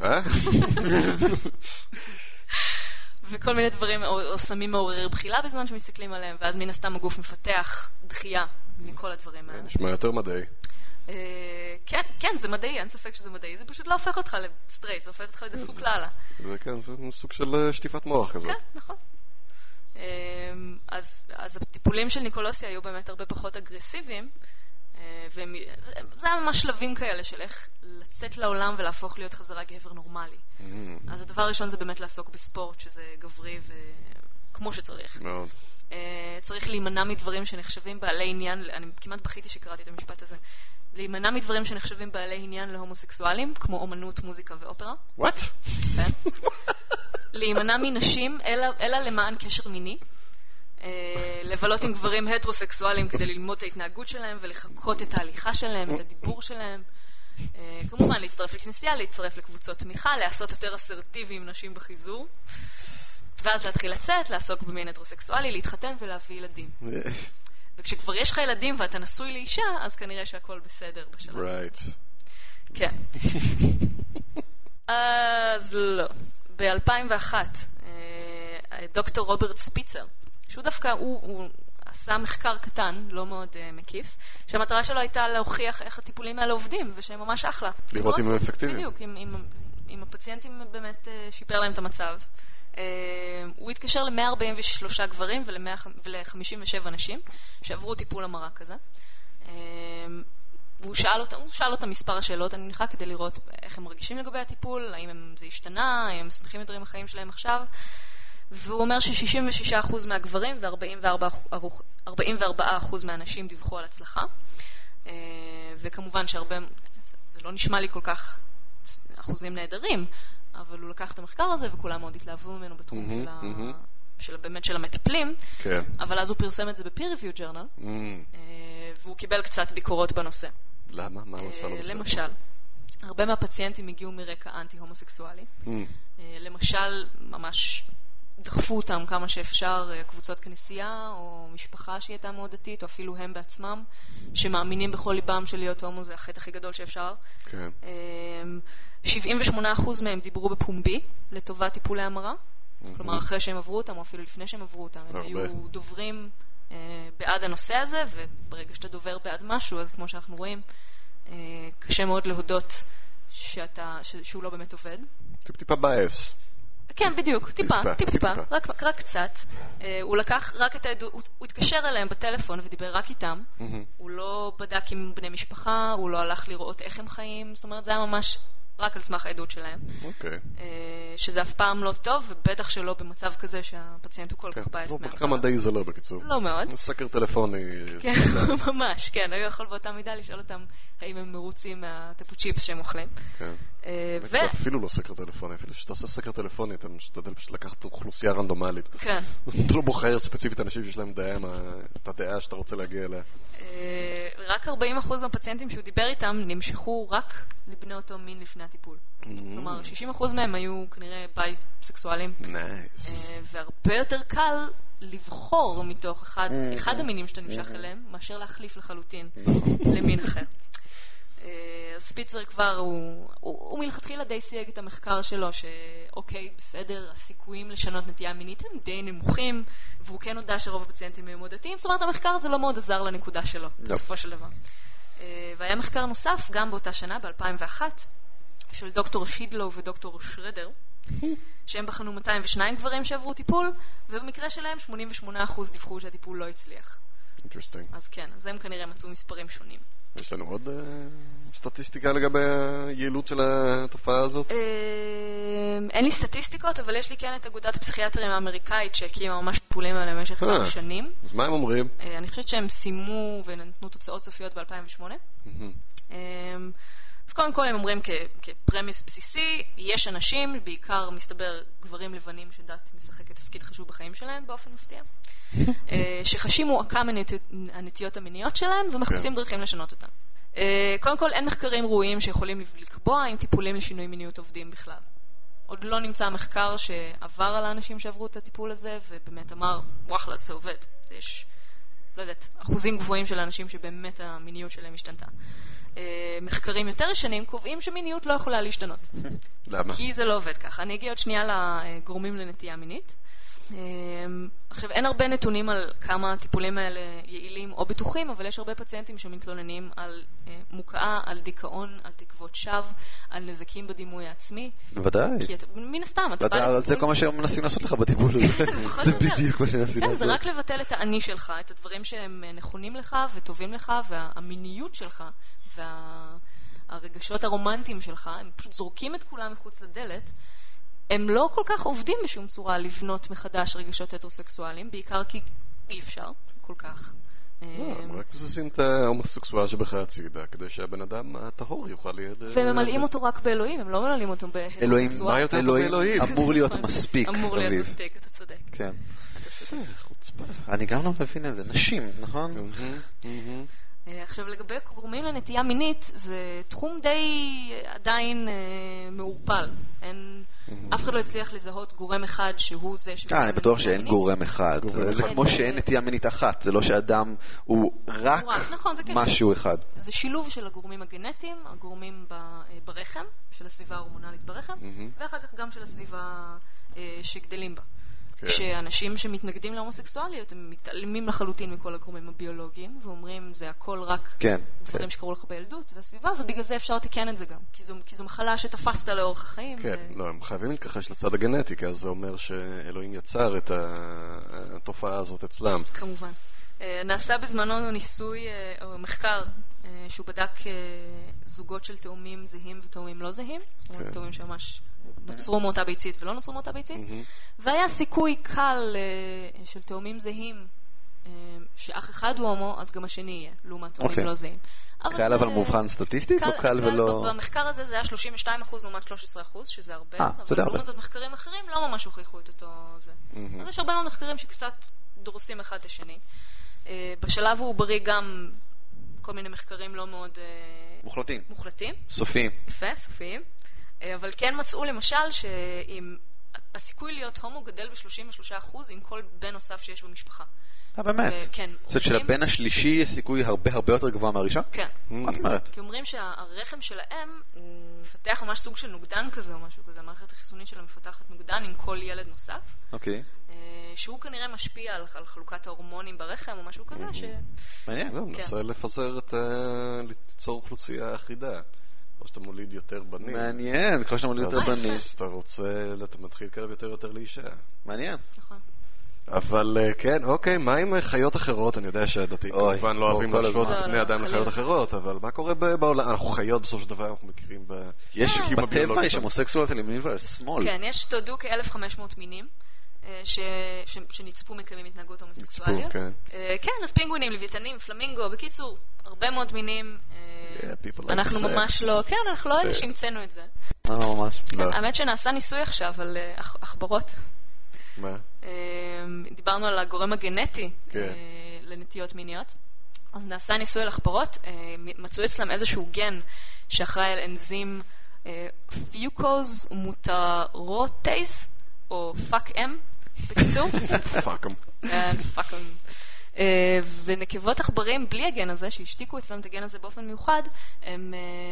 וכל מיני דברים או סמים מעוררי בחילה בזמן שמסתכלים עליהם, ואז מן הסתם הגוף מפתח דחייה מכל הדברים האלה. נשמע יותר מדעי. כן, זה מדעי, אין ספק שזה מדעי, זה פשוט לא הופך אותך לסטרייט, זה הופך אותך לדפוק לאללה. כן, זה סוג של שטיפת מוח כזה. כן, נכון. אז הטיפולים של ניקולוסי היו באמת הרבה פחות אגרסיביים, זה היה ממש שלבים כאלה של איך לצאת לעולם ולהפוך להיות חזרה גבר נורמלי. אז הדבר הראשון זה באמת לעסוק בספורט, שזה גברי וכמו שצריך. צריך להימנע מדברים שנחשבים בעלי עניין, אני כמעט בכיתי שקראתי את המשפט הזה, להימנע מדברים שנחשבים בעלי עניין להומוסקסואלים, כמו אומנות, מוזיקה ואופרה. What? להימנע מנשים, אלא למען קשר מיני. לבלות עם גברים הטרוסקסואלים כדי ללמוד את ההתנהגות שלהם ולחקות את ההליכה שלהם, את הדיבור שלהם. כמובן להצטרף לכנסייה, להצטרף לקבוצות תמיכה, לעשות יותר אסרטיבי עם נשים בחיזור, ואז להתחיל לצאת, לעסוק במין הטרוסקסואלי, להתחתן ולהביא ילדים. וכשכבר יש לך ילדים ואתה נשוי לאישה, אז כנראה שהכל בסדר בשלב. Right. כן. אז לא. ב-2001 דוקטור רוברט ספיצר, שהוא דווקא, הוא עשה מחקר קטן, לא מאוד מקיף, שהמטרה שלו הייתה להוכיח איך הטיפולים האלה עובדים, ושהם ממש אחלה. לראות אם הם אפקטיביים. בדיוק, אם הפציינטים באמת שיפר להם את המצב. הוא התקשר ל-143 גברים ול-57 נשים שעברו טיפול המרה כזה. והוא שאל אותם מספר השאלות, אני מניחה, כדי לראות איך הם מרגישים לגבי הטיפול, האם זה השתנה, האם הם שמחים את דברים החיים שלהם עכשיו. והוא אומר ש66% מהגברים ו-44% מהנשים דיווחו על הצלחה. וכמובן שהרבה, זה לא נשמע לי כל כך אחוזים נהדרים, אבל הוא לקח את המחקר הזה וכולם מאוד התלהבו ממנו בתחום באמת של המטפלים, כן. אבל אז הוא פרסם את זה ב-peer review journal, והוא קיבל קצת ביקורות בנושא. למה? מה הוא עשה לו בסדר? למשל, הרבה מהפציינטים הגיעו מרקע אנטי-הומוסקסואלי. למשל, ממש דחפו אותם כמה שאפשר, קבוצות כנסייה או משפחה שהיא הייתה מאוד דתית, או אפילו הם בעצמם, שמאמינים בכל ליבם של להיות הומו, זה החטא הכי גדול שאפשר. כן. 78% מהם דיברו בפומבי לטובת טיפולי המרה. כלומר, אחרי שהם עברו אותם, או אפילו לפני שהם עברו אותם, הם היו דוברים בעד הנושא הזה, וברגע שאתה דובר בעד משהו, אז כמו שאנחנו רואים, קשה מאוד להודות שהוא לא באמת עובד. טיפה בייס. כן, בדיוק, טיפה, רק קצת. הוא לקח רק את העדות, הוא התקשר אליהם בטלפון ודיבר רק איתם. הוא לא בדק עם בני משפחה, הוא לא הלך לראות איך הם חיים, זאת אומרת, זה היה ממש רק על סמך העדות שלהם. אוקיי. שזה אף פעם לא טוב, ובטח שלא במצב כזה שהפציינט הוא כל כך בייס מההתחלה. מחקר מדעי זה לא בקיצור. לא מאוד. סקר טלפוני. כן, ממש, כן. היו יכול באותה מידה לשאול אותם האם הם מרוצים מהטפו צ'יפס שהם אוכלים. כן. אפילו לא סקר טלפוני, אפילו שאתה עושה סקר טלפוני, אתה משתדל פשוט לקחת אוכלוסייה רנדומלית. כן. אתה לא בוחר ספציפית אנשים שיש להם דעה, את הדעה שאתה רוצה להגיע אליה. רק 40% מהפציינטים שהוא דיבר איתם נמשכו רק לבני אותו מין לפני הטיפול. כלומר, 60% מהם היו כנראה ביי-סקסואלים. נייס. והרבה יותר קל לבחור מתוך אחד המינים שאתה נמשך אליהם, מאשר להחליף לחלוטין למין אחר. ספיצר כבר, הוא מלכתחילה די סייג את המחקר שלו, שאוקיי, בסדר, הסיכויים לשנות נטייה מינית הם די נמוכים, והוא כן הודע שרוב הפציינטים הם מאוד דתיים, זאת אומרת, המחקר הזה לא מאוד עזר לנקודה שלו, בסופו של דבר. והיה מחקר נוסף, גם באותה שנה, ב-2001, של דוקטור שידלו ודוקטור שרדר, שהם בחנו 202 גברים שעברו טיפול, ובמקרה שלהם 88% דיווחו שהטיפול לא הצליח. Interesting. אז כן, אז הם כנראה מצאו מספרים שונים. יש לנו עוד סטטיסטיקה לגבי היעילות של התופעה הזאת? אין לי סטטיסטיקות, אבל יש לי כן את אגודת הפסיכיאטרים האמריקאית שהקימה ממש טיפולים עליהם במשך כמה שנים. אז מה הם אומרים? אני חושבת שהם סיימו ונתנו תוצאות סופיות ב-2008. אז קודם כל הם אומרים כפרמיס בסיסי, יש אנשים, בעיקר מסתבר גברים לבנים שדת משחקת תפקיד חשוב בחיים שלהם באופן מפתיע, שחשים מועקה מהנטיות המיניות שלהם ומחפשים דרכים לשנות אותם. קודם כל אין מחקרים ראויים שיכולים לקבוע אם טיפולים לשינוי מיניות עובדים בכלל. עוד לא נמצא מחקר שעבר על האנשים שעברו את הטיפול הזה ובאמת אמר, וואחלה, זה עובד. יש, לא יודעת, אחוזים גבוהים של אנשים שבאמת המיניות שלהם השתנתה. מחקרים יותר ישנים קובעים שמיניות לא יכולה להשתנות. למה? כי זה לא עובד ככה. אני אגיע עוד שנייה לגורמים לנטייה מינית. עכשיו, אין הרבה נתונים על כמה הטיפולים האלה יעילים או בטוחים, אבל יש הרבה פציינטים שמתלוננים על מוקעה, על דיכאון, על תקוות שווא, על נזקים בדימוי העצמי. בוודאי. מן הסתם, זה כל מה שהם מנסים לעשות לך בטיפול הזה. זה בדיוק מה שמנסים לעשות. זה רק לבטל את האני שלך, את הדברים שהם נכונים לך וטובים לך, והמיניות שלך והרגשות הרומנטיים שלך, הם פשוט זורקים את כולם מחוץ לדלת. הם לא כל כך עובדים בשום צורה לבנות מחדש רגשות הטרוסקסואליים, בעיקר כי אי אפשר כל כך. הם רק מזזים את ההומוסקסואל שבך הצידה, כדי שהבן אדם הטהור יוכל להיות... וממלאים אותו רק באלוהים, הם לא ממלאים אותו בהטרוסקסואל. אלוהים אמור להיות מספיק. אמור להיות מספיק, אתה צודק. כן. אני גם לא מבין את זה. נשים, נכון? עכשיו לגבי גורמים לנטייה מינית, זה תחום די עדיין מעורפל. אף אחד לא הצליח לזהות גורם אחד שהוא זה אני בטוח שאין גורם אחד. זה כמו שאין נטייה מינית אחת. זה לא שאדם הוא רק משהו אחד. זה שילוב של הגורמים הגנטיים, הגורמים ברחם, של הסביבה ההורמונלית ברחם, ואחר כך גם של הסביבה שגדלים בה. כשאנשים שמתנגדים להומוסקסואליות הם מתעלמים לחלוטין מכל הגורמים הביולוגיים ואומרים זה הכל רק דברים שקרו לך בילדות והסביבה, ובגלל זה אפשר לתקן את זה גם, כי זו מחלה שתפסת לאורך החיים. כן, לא, הם חייבים להתכחש לצד הגנטי, כי אז זה אומר שאלוהים יצר את התופעה הזאת אצלם. כמובן. נעשה בזמנו ניסוי או מחקר שהוא בדק זוגות של תאומים זהים ותאומים לא זהים, זאת אומרת תאומים שממש נוצרו מאותה ביצית ולא נוצרו מאותה ביצית, והיה סיכוי קל של תאומים זהים שאח אחד הוא הומו, אז גם השני יהיה, לעומת הומים לא זהים. קל אבל מובחן סטטיסטית או קל ולא... במחקר הזה זה היה 32% לעומת 13%, שזה הרבה, אבל לעומת זאת מחקרים אחרים לא ממש הוכיחו את אותו זה. אז יש הרבה מאוד מחקרים שקצת דורסים אחד את השני. בשלב הוא בריא גם כל מיני מחקרים לא מאוד... מוחלטים. סופיים. יפה, סופיים. אבל כן מצאו למשל שאם הסיכוי להיות הומו גדל ב-33% עם כל בן נוסף שיש במשפחה. באמת? כן. זאת אומרת שלבן השלישי יש סיכוי הרבה יותר גבוה מהראשון? כן. מה את אומרת? כי אומרים שהרחם שלהם הוא מפתח ממש סוג של נוגדן כזה או משהו כזה, המערכת החיסונית שלה מפתחת נוגדן עם כל ילד נוסף. אוקיי. שהוא כנראה משפיע על חלוקת ההורמונים ברחם או משהו כזה מעניין. מנסה לפזר ליצור אוכלוסייה אחידה. או שאתה מוליד יותר בנים. מעניין, כמו שאתה מוליד יותר בנים. אז אתה רוצה, אתה מתחיל קרב יותר לאישה. מעניין. נכון. אבל כן, אוקיי, מה עם חיות אחרות? אני יודע שהדתיים כמובן לא אוהבים להשוות את בני אדם לחיות אחרות, אבל מה קורה בעולם? אנחנו חיות בסוף של דבר, אנחנו מכירים בטבע יש הומוסקסואליות אלימים ושמאל. כן, יש תודו כ-1,500 מינים שנצפו מקיימים התנהגות הומוסקסואליות. כן, אז פינגווינים, לוויתנים, פלמינגו, בקיצור, הרבה מאוד מינים. אנחנו ממש לא, כן, אנחנו לא אלה שהמצאנו את זה. לא ממש. האמת שנעשה ניסוי עכשיו על עכברות. מה? דיברנו על הגורם הגנטי לנטיות מיניות. אז נעשה ניסוי על עכברות, מצאו אצלם איזשהו גן שאחראי על אנזים פיוקוז מוטרוטייס, או פאק-אם, בקיצור. פאק-אם. פאק-אם. ונקבות עכברים בלי הגן הזה, שהשתיקו אצלם את הגן הזה באופן מיוחד, הם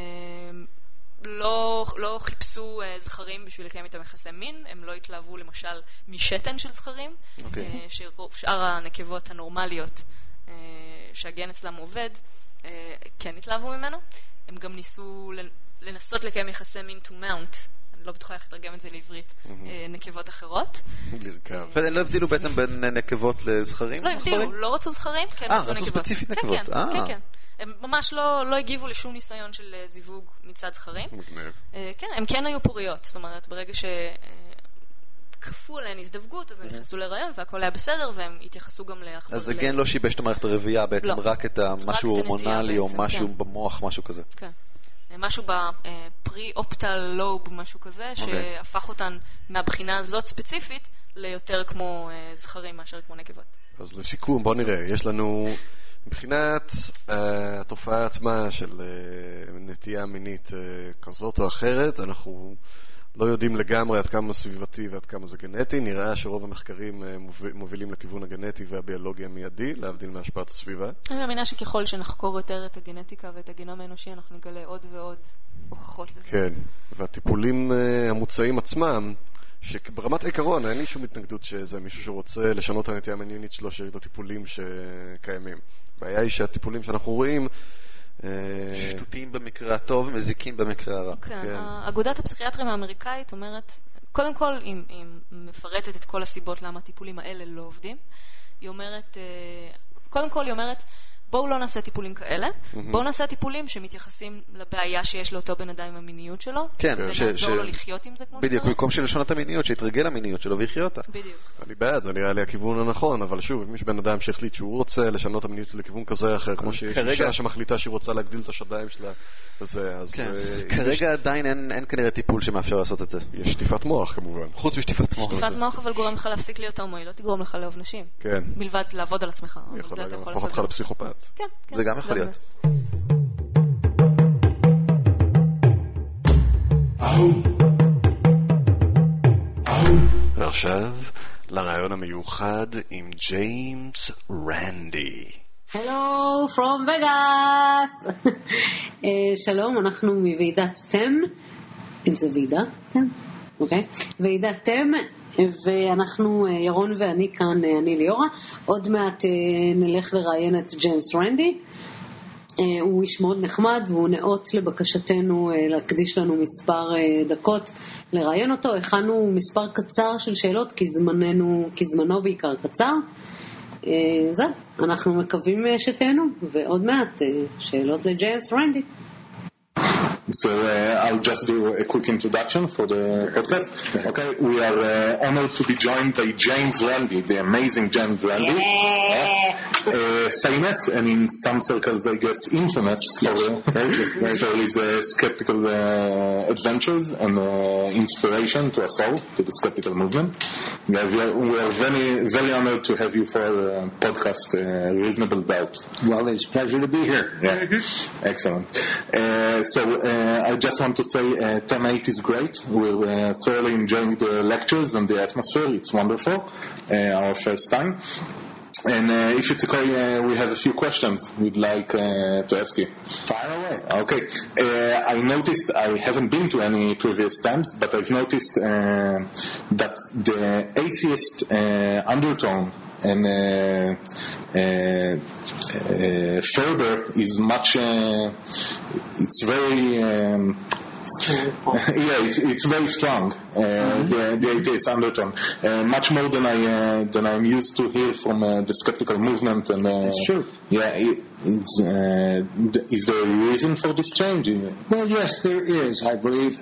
לא חיפשו זכרים בשביל לקיים איתם יחסי מין, הם לא התלהבו למשל משתן של זכרים, שאר הנקבות הנורמליות שהגן אצלם עובד, כן התלהבו ממנו. הם גם ניסו לנסות לקיים יחסי מין to mount, אני לא בטוחה איך לתרגם את זה לעברית, נקבות אחרות. לא הבדילו בעצם בין נקבות לזכרים? לא הבדילו, לא רצו זכרים, כן רצו נקבות. רצו ספציפית נקבות. כן. הם ממש לא הגיבו לשום ניסיון של זיווג מצד זכרים. כן, הם כן היו פוריות, זאת אומרת, ברגע שכפו עליהן הזדווגות, אז הם נכנסו להיריון והכל היה בסדר, והם התייחסו גם לאחוז. אז הגן לא שיבש את המערכת הרבייה, בעצם רק את משהו הורמונלי או משהו במוח, משהו כזה. כן. משהו בפרי-אופטל לוב, משהו כזה, שהפך אותן מהבחינה הזאת ספציפית ליותר כמו זכרים מאשר כמו נקבות. אז לסיכום, בוא נראה, יש לנו מבחינת התופעה עצמה של נטייה מינית כזאת או אחרת, אנחנו לא יודעים לגמרי עד כמה סביבתי ועד כמה זה גנטי. נראה שרוב המחקרים מובילים לכיוון הגנטי והביולוגי המיידי, להבדיל מהשפעת הסביבה. אני מאמינה שככל שנחקור יותר את הגנטיקה ואת הגנום האנושי, אנחנו נגלה עוד ועוד הוכחות לזה. כן, והטיפולים המוצאים עצמם, שברמת העיקרון אין לי שום התנגדות שזה מישהו שרוצה לשנות את הנטייה המינית שלו, שיש לו טיפולים שקיימים. הבעיה היא שהטיפולים שאנחנו רואים שטותיים במקרה הטוב, מזיקים במקרה הרע. כן, אגודת הפסיכיאטרים האמריקאית אומרת, קודם כל, היא מפרטת את כל הסיבות למה הטיפולים האלה לא עובדים. היא אומרת, קודם כל היא אומרת, בואו לא נעשה טיפולים כאלה, בואו נעשה טיפולים שמתייחסים לבעיה שיש לאותו בן אדם עם המיניות שלו, ונעזור לו לחיות עם זה כמו בדיוק, במקום שלשון את המיניות, שיתרגל למיניות שלו ויחיה אותה. בדיוק. אני בעד, זה נראה לי הכיוון הנכון, אבל שוב, אם יש בן אדם שהחליט שהוא רוצה לשנות המיניות לכיוון כזה או אחר, כמו שיש אישה שמחליטה שהיא רוצה להגדיל את השדיים שלה, אז כרגע עדיין אין כנראה טיפול שמאפשר לעשות את זה. יש שטיפת מוח כמובן. חוץ משטיפת מוח. שטיפת מוח אבל גורם לך להפסיק להיות הומו, היא לא תגרום לך לאהוב נשים. כן. מלבד לעבוד על עצמך. יכולה גם להפוך אותך לפסיכופת. כן, כן. זה גם יכול להיות. ועכשיו לרעיון המיוחד עם ג'יימס רנדי. Hello from Vegas. שלום, אנחנו מוועידת TEM. אם זה ועידה? TEM. אוקיי. ועידת TEM, ואנחנו, ירון ואני כאן, אני ליאורה. עוד מעט נלך לראיין את ג'יימס רנדי. הוא איש מאוד נחמד והוא נאות לבקשתנו להקדיש לנו מספר דקות לראיין אותו. הכנו מספר קצר של שאלות כי זמנו בעיקר קצר. זהו, אנחנו מקווים שתהנו, ועוד מעט שאלות לג'יימס רנדי. So I'll just do a quick introduction for the podcast. Okay, we are honored to be joined by James Randi, the amazing James Randi, famous and in some circles, I guess, infamous for his skeptical adventures and inspiration to us all, to the skeptical movement. We are very, very honored to have you for our podcast, Reasonable Doubt. Well, it's a pleasure to be here. Yeah, excellent. I just want to say 10-8 is great. We're thoroughly enjoying the lectures and the atmosphere. It's wonderful. Our first time. And if it's okay, we have a few questions we'd like to ask you. Fire away. Okay. I noticed, I haven't been to any previous times, but I've noticed that the atheist undertone and fervor is much, it's very, it's very strong. The atheist undertone, much more than I'm used to hear from the skeptical movement. And it's true. Yeah, is there a reason for this change? Well, yes, there is. I believe.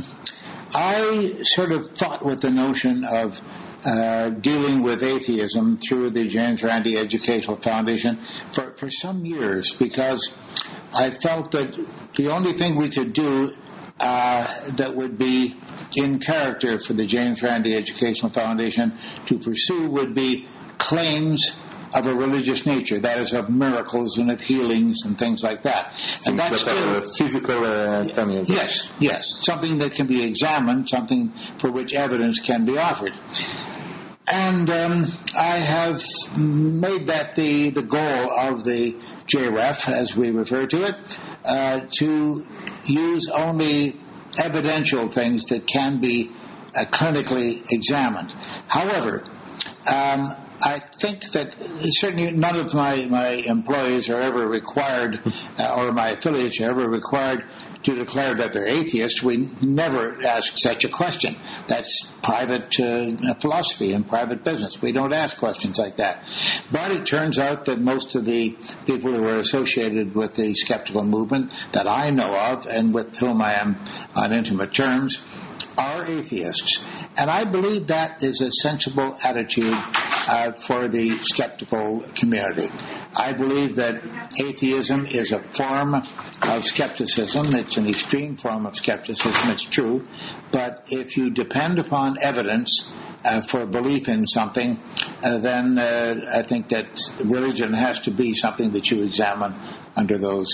I sort of thought with the notion of dealing with atheism through the James Randi Educational Foundation for some years, because I felt that the only thing we could do that would be in character for the James Randi Educational Foundation to pursue would be claims of a religious nature, that is, of miracles and of healings and things like that. And that's physical yes, something that can be examined, something for which evidence can be offered. And I have made that the goal of the JREF, as we refer to it, to use only evidential things that can be clinically examined. However, I think that certainly none of my employees are ever required, or my affiliates are ever required to declare that they're atheists. We never ask such a question. That's private philosophy and private business. We don't ask questions like that. But it turns out that most of the people who are associated with the skeptical movement that I know of and with whom I am on intimate terms are atheists. And I believe that is a sensible attitude for the skeptical community. I believe that atheism is a form of skepticism. It's an extreme form of skepticism, it's true. But if you depend upon evidence for belief in something, then I think that religion has to be something that you examine under those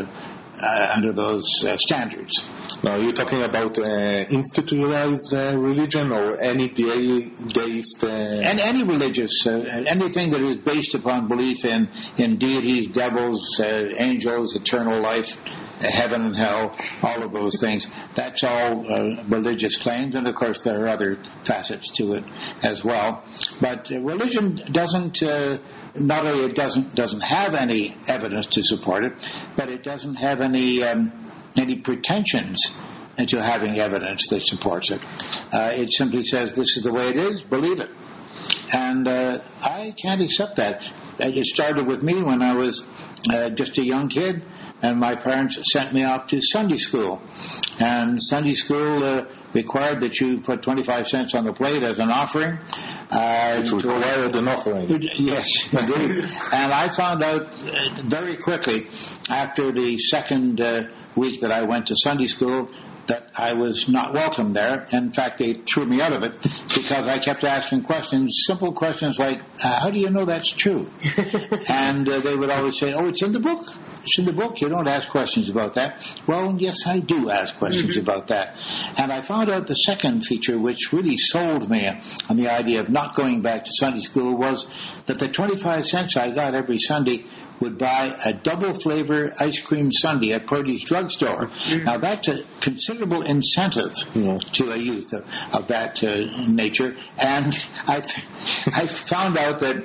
standards. Now, you're talking about institutionalized religion or any deist? And any religious, anything that is based upon belief in deities, devils, angels, eternal life, heaven and hell, all of those things. That's all religious claims, and of course there are other facets to it as well. But religion doesn't, not only it doesn't have any evidence to support it, but it doesn't have any pretensions into having evidence that supports it. It simply says, this is the way it is, believe it. And I can't accept that. It started with me when I was just a young kid, and my parents sent me off to Sunday school. And Sunday school required that you put 25 cents on the plate as an offering. Which required an offering. Yes, indeed. And I found out very quickly, after the second week that I went to Sunday school, that I was not welcome there. In fact, they threw me out of it because I kept asking questions, simple questions like, how do you know that's true? And they would always say, oh, it's in the book. It's in the book. You don't ask questions about that. Well, yes, I do ask questions about that. And I found out the second feature, which really sold me on the idea of not going back to Sunday school, was that the 25 cents I got every Sunday would buy a double flavor ice cream sundae at Purdy's drugstore. Now that's a considerable incentive to a youth of that nature. And I found out that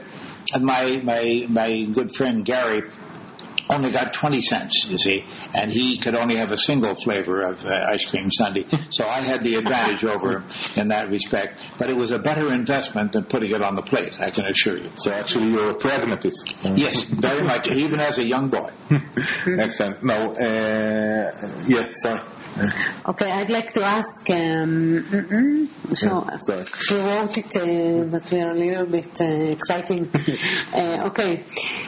my good friend Gary only got 20 cents, you see, and he could only have a single flavor of ice cream sundae. So I had the advantage over him in that respect. But it was a better investment than putting it on the plate, I can assure you. So actually you're a pragmatist. Yes, very much, even as a young boy. Excellent. Now, sorry. Okay, I'd like to ask, sorry. we wrote it, but we are a little bit exciting. Okay,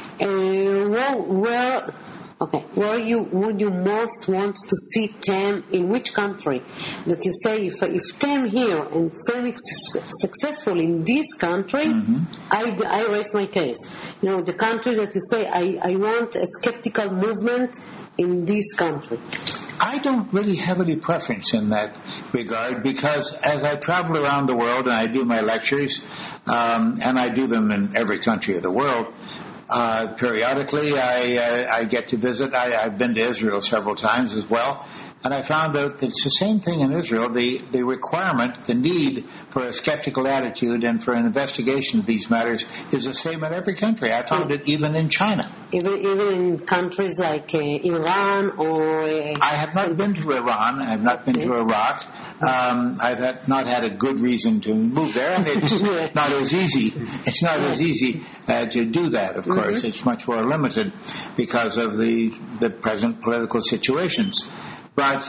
where would you most want to see TEM, in which country? That you say, if TEM here and TEM is successful in this country, I raise my case. You know, the country that you say, I want a skeptical movement in this country. I don't really have any preference in that regard, because as I travel around the world and I do my lectures, and I do them in every country of the world, periodically I get to visit. I've been to Israel several times as well, and I found out that it's the same thing in Israel. The requirement, the need for a skeptical attitude and for an investigation of these matters is the same in every country. I found it even in China. Even in countries like Iran or... I have not been to Iran. I have not been to Iraq. I've not had a good reason to move there, and it's not as easy. It's not as easy to do that, of course. It's much more limited because of the present political situations. But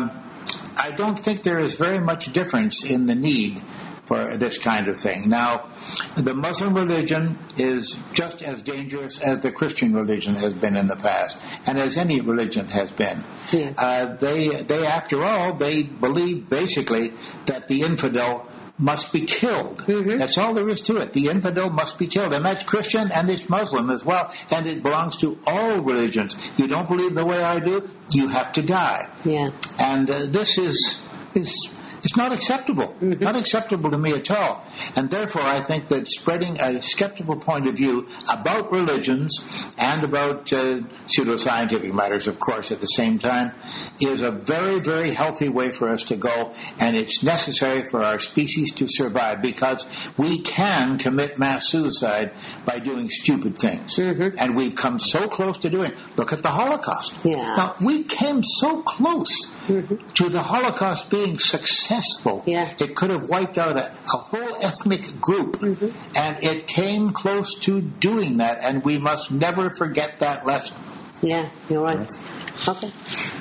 I don't think there is very much difference in the need for this kind of thing. Now, the Muslim religion is just as dangerous as the Christian religion has been in the past, and as any religion has been. They, after all, they believe basically that the infidel must be killed. That's all there is to it. The infidel must be killed, and that's Christian and it's Muslim as well, and it belongs to all religions. You don't believe the way I do, you have to die. And this is it's not acceptable. Not acceptable to me at all. And therefore, I think that spreading a skeptical point of view about religions and about pseudoscientific matters, of course, at the same time, is a very, very healthy way for us to go. And it's necessary for our species to survive, because we can commit mass suicide by doing stupid things. And we've come so close to doing it. Look at the Holocaust. Now, we came so close to the Holocaust being successful. It could have wiped out a whole ethnic group, and it came close to doing that, and we must never forget that lesson. Yeah, you're right. Okay.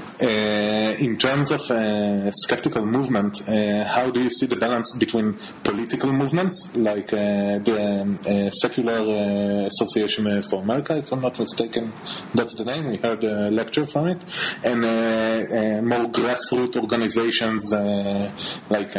In terms of skeptical movement, how do you see the balance between political movements, like the Secular Association for America, if I'm not mistaken, that's the name, we heard a lecture from it, and more grassroots organizations, like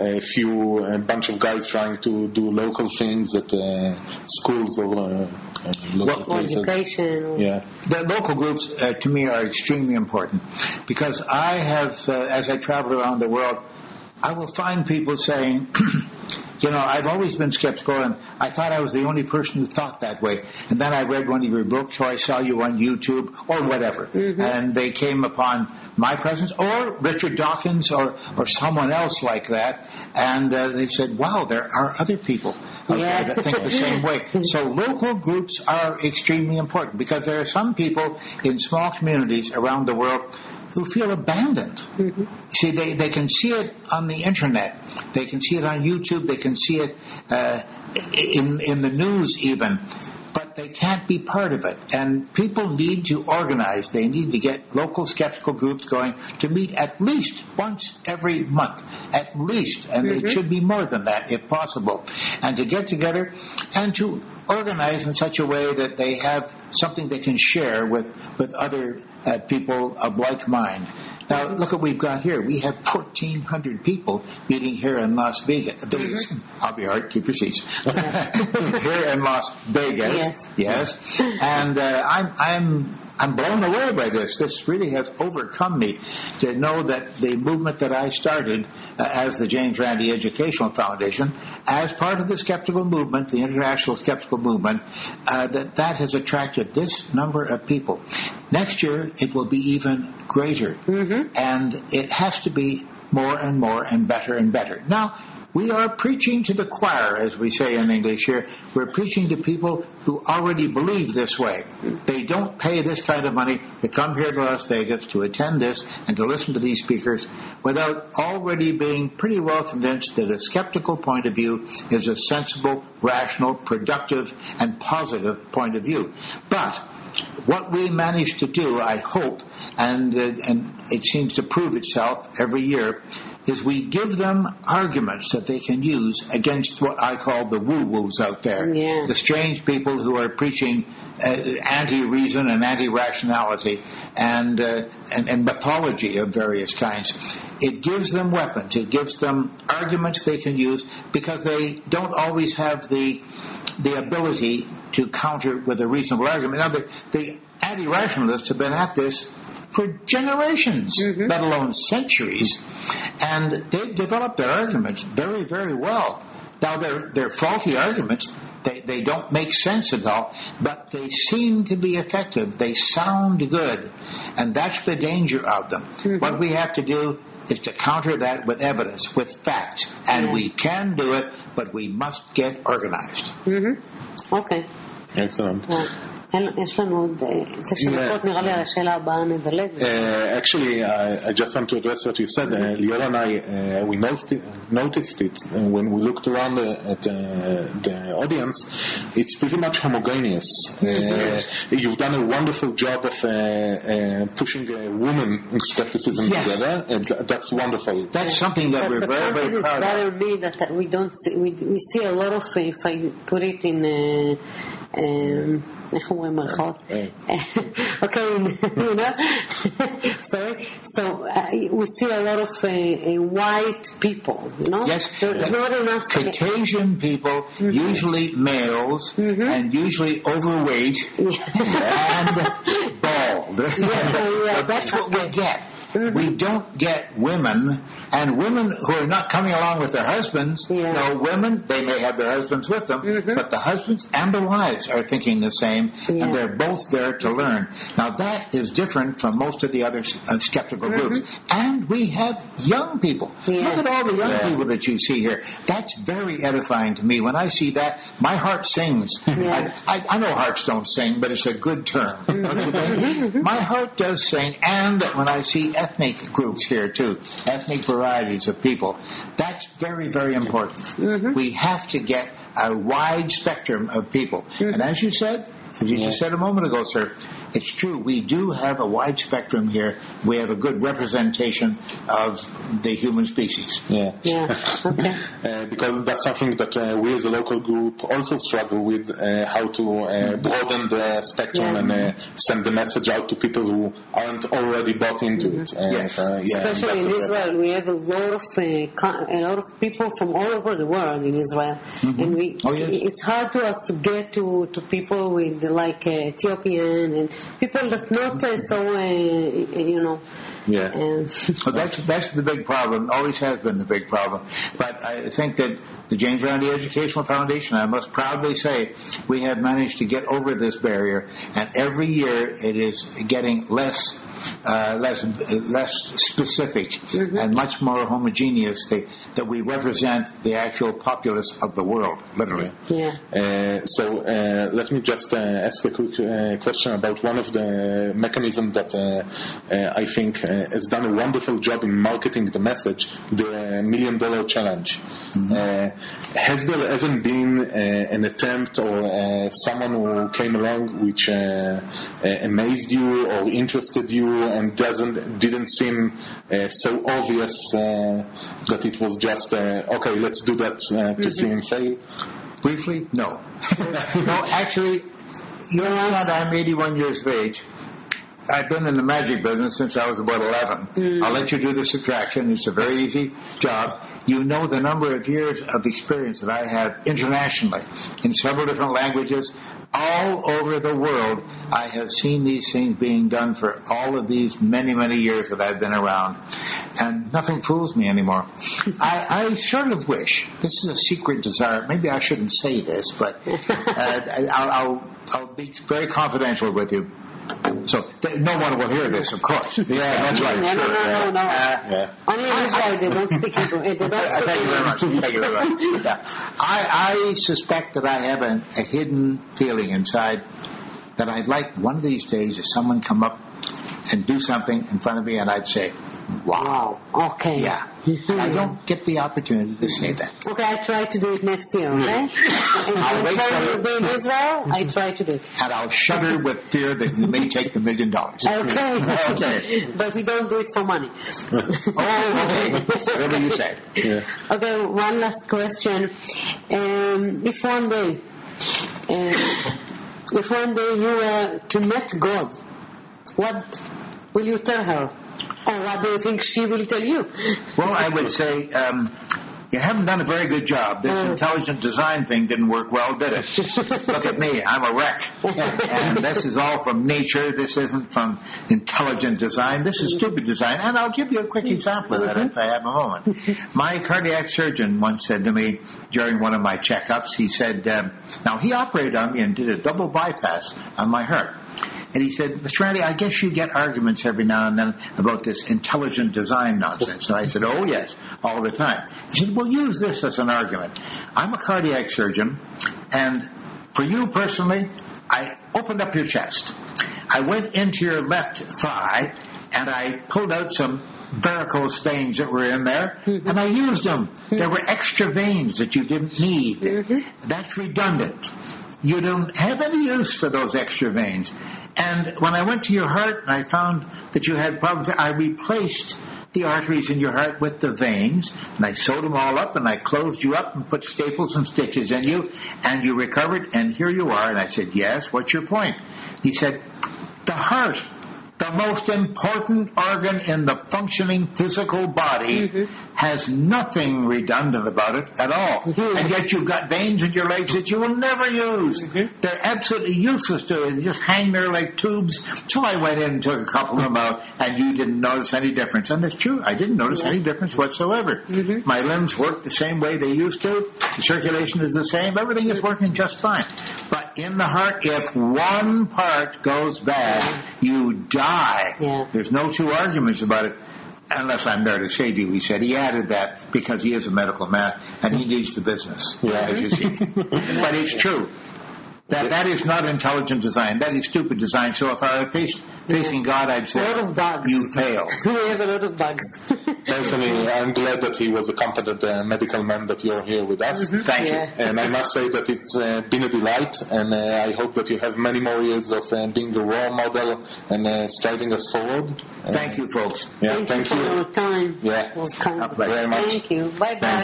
a bunch of guys trying to do local things at schools or local places. Education. The local groups, to me, are extremely important. Because I have, as I travel around the world, I will find people saying, I've always been skeptical, and I thought I was the only person who thought that way. And then I read one of your books, or I saw you on YouTube, or whatever. And they came upon my presence, or Richard Dawkins, or someone else like that, and they said, wow, there are other people out there that think the same way. So local groups are extremely important, because there are some people in small communities around the world who feel abandoned. See, they can see it on the internet. They can see it on YouTube. They can see it in the news even. But they can't be part of it. And people need to organize. They need to get local skeptical groups going to meet at least once every month. At least. And it should be more than that, if possible. And to get together and to organize in such a way that they have something they can share with other people of like mind. Now, look what we've got here. We have 1,400 people meeting here in Las Vegas. I'll be all right. Keep your seats. Here in Las Vegas. Yes. And I'm blown away by this. This really has overcome me to know that the movement that I started as the James Randi Educational Foundation, as part of the skeptical movement, the international skeptical movement, that has attracted this number of people. Next year, it will be even greater. And it has to be more and more and better and better. Now, we are preaching to the choir, as we say in English here. We're preaching to people who already believe this way. They don't pay this kind of money to come here to Las Vegas to attend this and to listen to these speakers without already being pretty well convinced that a skeptical point of view is a sensible, rational, productive, and positive point of view. But what we manage to do, I hope, and it seems to prove itself every year, is we give them arguments that they can use against what I call the woo-woos out there. Yeah. The strange people who are preaching anti-reason and anti-rationality and mythology of various kinds. It gives them weapons. It gives them arguments they can use because they don't always have the ability to counter with a reasonable argument. Now, the anti-rationalists have been at this for generations, let alone centuries, and they've developed their arguments very, very well. Now, they're faulty arguments. They don't make sense at all, but they seem to be effective. They sound good, and that's the danger of them. What we have to do is to counter that with evidence, with facts, and we can do it, but we must get organized. אוקיי. Excellent. יש לנו עוד 9 דקות, נראה לי על השאלה הבאה נדלג. Actually, I just want to address what you said. Lior and I, we noticed it when we looked around at the audience. It's pretty much homogeneous. You've done a wonderful job of pushing women skepticism together, and that's wonderful. That's something that we're very, very proud of. It's bothered me that we don't see, we see a lot of, if I put it in איך אומרים מרכאות? Okay, you know? Sorry. So we see a lot of white people, you know? Yes. There's not enough Caucasian people, usually males, and usually overweight and bald. That's what we get. We don't get women, and women who are not coming along with their husbands. No, women, they may have their husbands with them, but the husbands and the wives are thinking the same, and they're both there to learn. Now, that is different from most of the other skeptical groups. And we have young people. Look at all the young people that you see here. That's very edifying to me. When I see that, my heart sings. I know hearts don't sing, but it's a good term. My heart does sing, and when I see ethnic groups here too, ethnic varieties of people, that's very, very important. We have to get a wide spectrum of people. And as you said, as you just said a moment ago, sir, it's true. We do have a wide spectrum here. We have a good representation of the human species. Okay. Because that's something that we as a local group also struggle with, how to broaden the spectrum and send the message out to people who aren't already bought into it. Especially in Israel, we have a lot of people from all over the world in Israel, and it's hard to us to get to people with like Ethiopian and people that not so you know. Well, that's the big problem. Always has been the big problem. But I think that the James Randi Educational Foundation, I must proudly say, we have managed to get over this barrier, and every year it is getting less specific and much more homogeneous. That we represent the actual populace of the world, literally. So let me just ask a quick question about one of the mechanisms that I think has done a wonderful job in marketing the message, the $1 Million Challenge. Has there ever been an attempt or someone who came along which amazed you or interested you and didn't seem so obvious that it was just okay, let's do that to see him fail? Briefly, no. No, actually, you understand, I'm 81 years of age. I've been in the magic business since I was about 11. I'll let you do the subtraction. It's a very easy job. You know the number of years of experience that I have internationally in several different languages. All over the world, I have seen these things being done for all of these many, many years that I've been around. And nothing fools me anymore. I sort of wish, this is a secret desire, maybe I shouldn't say this, but I'll be very confidential with you. So no one will hear this, of course. That's right. No. Only in Israel they don't speak Hebrew. Thank you very much. I suspect that I have a hidden feeling inside that I'd like one of these days if someone come up and do something in front of me and I'd say, wow. Okay. I don't get the opportunity to say that. Okay, I try to do it next year, okay? I'll wait Next time for you'll be in Israel, I try to do it. And I'll shudder with fear that you may take the $1 million. Okay. Okay. But we don't do it for money. Oh, okay. Whatever you say. Yeah. Okay, one last question. If one day you were to meet God, what will you tell her? Or what do you think she will tell you? Well, I would say you haven't done a very good job. This intelligent design thing didn't work well, did it? Look at me. I'm a wreck. And this is all from nature. This isn't from intelligent design. This is stupid design. And I'll give you a quick example of that if I have a moment. My cardiac surgeon once said to me during one of my checkups, he said, now he operated on me and did a double bypass on my heart. And he said, Mr. Randy, I guess you get arguments every now and then about this intelligent design nonsense. And I said, oh, yes, all the time. He said, well, use this as an argument. I'm a cardiac surgeon, and for you personally, I opened up your chest. I went into your left thigh, and I pulled out some varicose veins that were in there, and I used them. There were extra veins that you didn't need. That's redundant. You don't have any use for those extra veins. And when I went to your heart and I found that you had problems, I replaced the arteries in your heart with the veins, and I sewed them all up, and I closed you up and put staples and stitches in you, and you recovered, and here you are. And I said, yes, what's your point? He said, the heart, the most important organ in the functioning physical body, has nothing redundant about it at all. And yet you've got veins in your legs that you will never use. They're absolutely useless to you. They just hang there like tubes. So I went in and took a couple of them out, and you didn't notice any difference. And that's true. I didn't notice any difference whatsoever. My limbs work the same way they used to. The circulation is the same. Everything is working just fine. But in the heart, if one part goes bad, you die. There's no two arguments about it. Unless I'm there to save you, he said. He added that because he is a medical man and he needs the business, as you see. But it's true. That is not intelligent design. That is stupid design. So if I were facing God, I'd say, you fail. We have a lot of bugs. Personally, I'm glad that he was a competent medical man that you're here with us. Thank you. And I must say that it's been a delight, and I hope that you have many more years of being a role model and striding us forward. Thank you, folks. Yeah, Thank you for your time. Yeah. It was kind. Very much. Thank you. Bye-bye.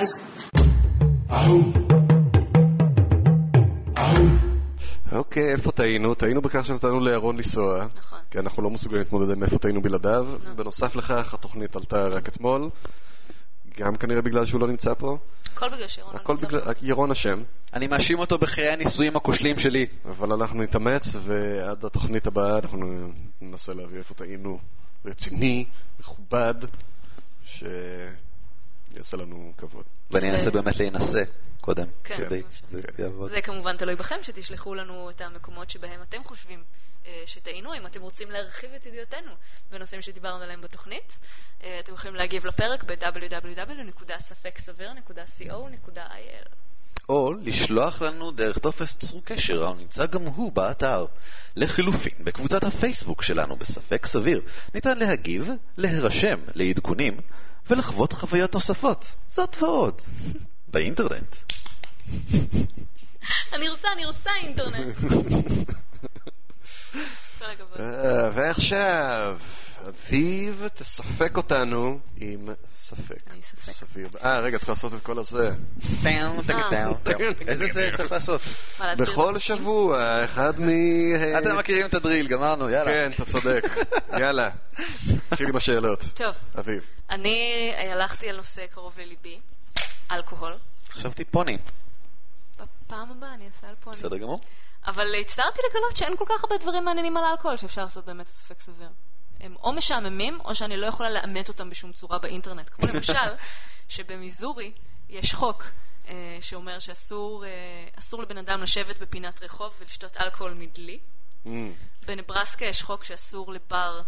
אוקיי, איפה טעינו? טעינו בכך שנתנו לירון לנסוע, נכון. כי אנחנו לא מסוגלים להתמודד עם איפה טעינו בלעדיו. בנוסף לכך, התוכנית עלתה רק אתמול, גם כנראה בגלל שהוא לא נמצא פה. הכל בגלל שירון לא הכל נמצא בגלל, פה. ירון אשם. אני מאשים אותו בחיי הניסויים הכושלים שלי. אבל אנחנו נתאמץ, ועד התוכנית הבאה אנחנו ננסה להביא איפה טעינו רציני, מכובד, שיעשה לנו כבוד. ואני אנסה באמת להינשא קודם. כן, כדי זה יעבוד. זה כמובן תלוי בכם, שתשלחו לנו את המקומות שבהם אתם חושבים שטעינו. אם אתם רוצים להרחיב את ידיעותינו בנושאים שדיברנו עליהם בתוכנית, אתם יכולים להגיב לפרק ב-www.ספקסביר.co.il או לשלוח לנו דרך טופס צרו קשר, הנמצא גם הוא באתר. לחילופין, בקבוצת הפייסבוק שלנו בספק סביר, ניתן להגיב, להירשם לעדכונים ולחוות חוויות נוספות. זאת ועוד. באינטרנט. אני רוצה אינטרנט. כל הכבוד. ועכשיו, אביב, תספק אותנו עם ספק. אני ספק. סביר. רגע, צריך לעשות את כל הזה. איזה זה צריך לעשות? מה, להסביר בכל את זה? שבוע, אחד אתם מכירים את הדריל, גמרנו, יאללה. כן, אתה צודק. יאללה. תתחיל עם השאלות. טוב, אביב. אני הלכתי על נושא קרוב לליבי, אלכוהול. חשבתי פוני. בפעם הבאה אני אעשה על פוני. בסדר גמור. אבל הצטערתי לגלות שאין כל כך הרבה דברים מעניינים על האלכוהול שאפשר לעשות באמת ספק סביר. הם או משעממים, או שאני לא יכולה לאמת אותם בשום צורה באינטרנט. כמו למשל, שבמיזורי יש חוק שאומר שאסור לבן אדם לשבת בפינת רחוב ולשתות אלכוהול מדלי. בנברסקה יש חוק שאסור לבר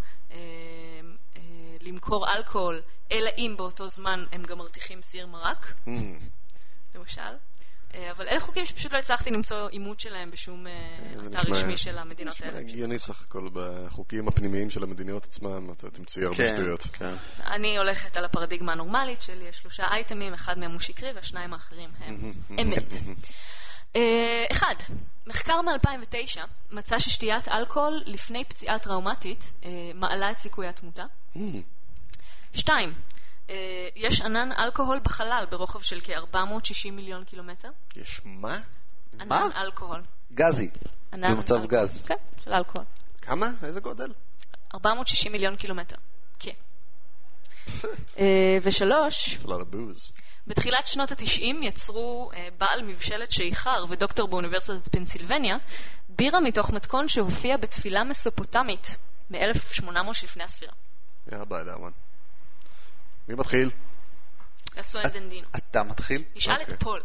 למכור אלכוהול, אלא אם באותו זמן הם גם מרתיחים סיר מרק. למשל. אבל אלה חוקים שפשוט לא הצלחתי למצוא אימות שלהם בשום אתר רשמי של המדינות האלה. הגיוני סך הכל בחוקים הפנימיים של המדינות עצמם, אתה תמציא הרבה שטויות. אני הולכת על הפרדיגמה הנורמלית של יש 3 אייטמים, אחד מהם הוא שקרי והשניים האחרים הם אמת. 1. מחקר מ-2009 מצא ששתיית אלכוהול לפני פציעה טראומטית מעלה את סיכוי התמותה. 2. יש ענן אלכוהול בחלל ברוחב של כ-460 מיליון קילומטר. יש מה? ענן אלכוהול. גזי. במצב גז. כן, של אלכוהול. כמה? איזה גודל? 460 מיליון קילומטר. כן. 3. בתחילת שנות ה-90 יצרו בעל מבשלת שייחר ודוקטור באוניברסיטת פנסילבניה בירה מתוך מתכון שהופיע בתפילה מסופוטמית מ-1800 לפני הספירה. ביי דאמן. מי מתחיל? עשו אנדנדינו. אתה מתחיל? נשאל את פול.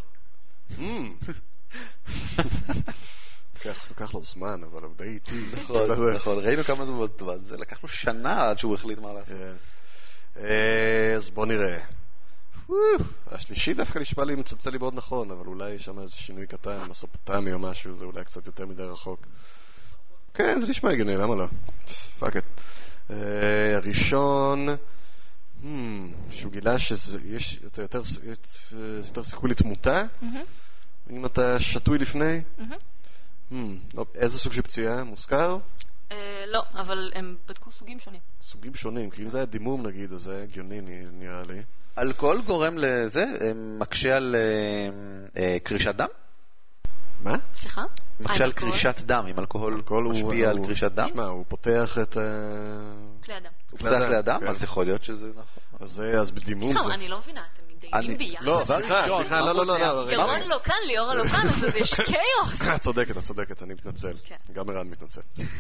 לקח לו זמן, אבל הוא די איטי. נכון, ראינו כמה זה לקח לו שנה עד שהוא החליט מה לעשות. אז בוא נראה. השלישי דווקא נשמע לי מצלצל לי מאוד נכון, אבל אולי יש שם איזה שינוי קטן, מסופוטמי או משהו, זה אולי קצת יותר מדי רחוק. כן, זה נשמע הגיוני, למה לא? פאק את. הראשון, שהוא גילה שיש יותר סיכוי לתמותה, אם אתה שטוי לפני. איזה סוג של פציעה? מוזכר? לא, אבל הם בדקו סוגים שונים. סוגים שונים, כי אם זה היה דימום נגיד, אז זה היה הגיוני נראה לי. אלכוהול גורם לזה? מקשה על קרישת דם? מה? סליחה? מקשה על קרישת דם, אם אלכוהול משפיע על קרישת דם? תשמע, הוא פותח את... כלי הדם. הוא פותח כלי הדם? אז יכול להיות שזה נכון. אז בדימום זה... סליחה, אני לא מבינה, אתם מתדיינים ביחד. לא, סליחה, לא. ירון לא כאן, ליאורה לא כאן, אז יש קיוס. צודקת, אני מתנצל. גם ערן מתנצל.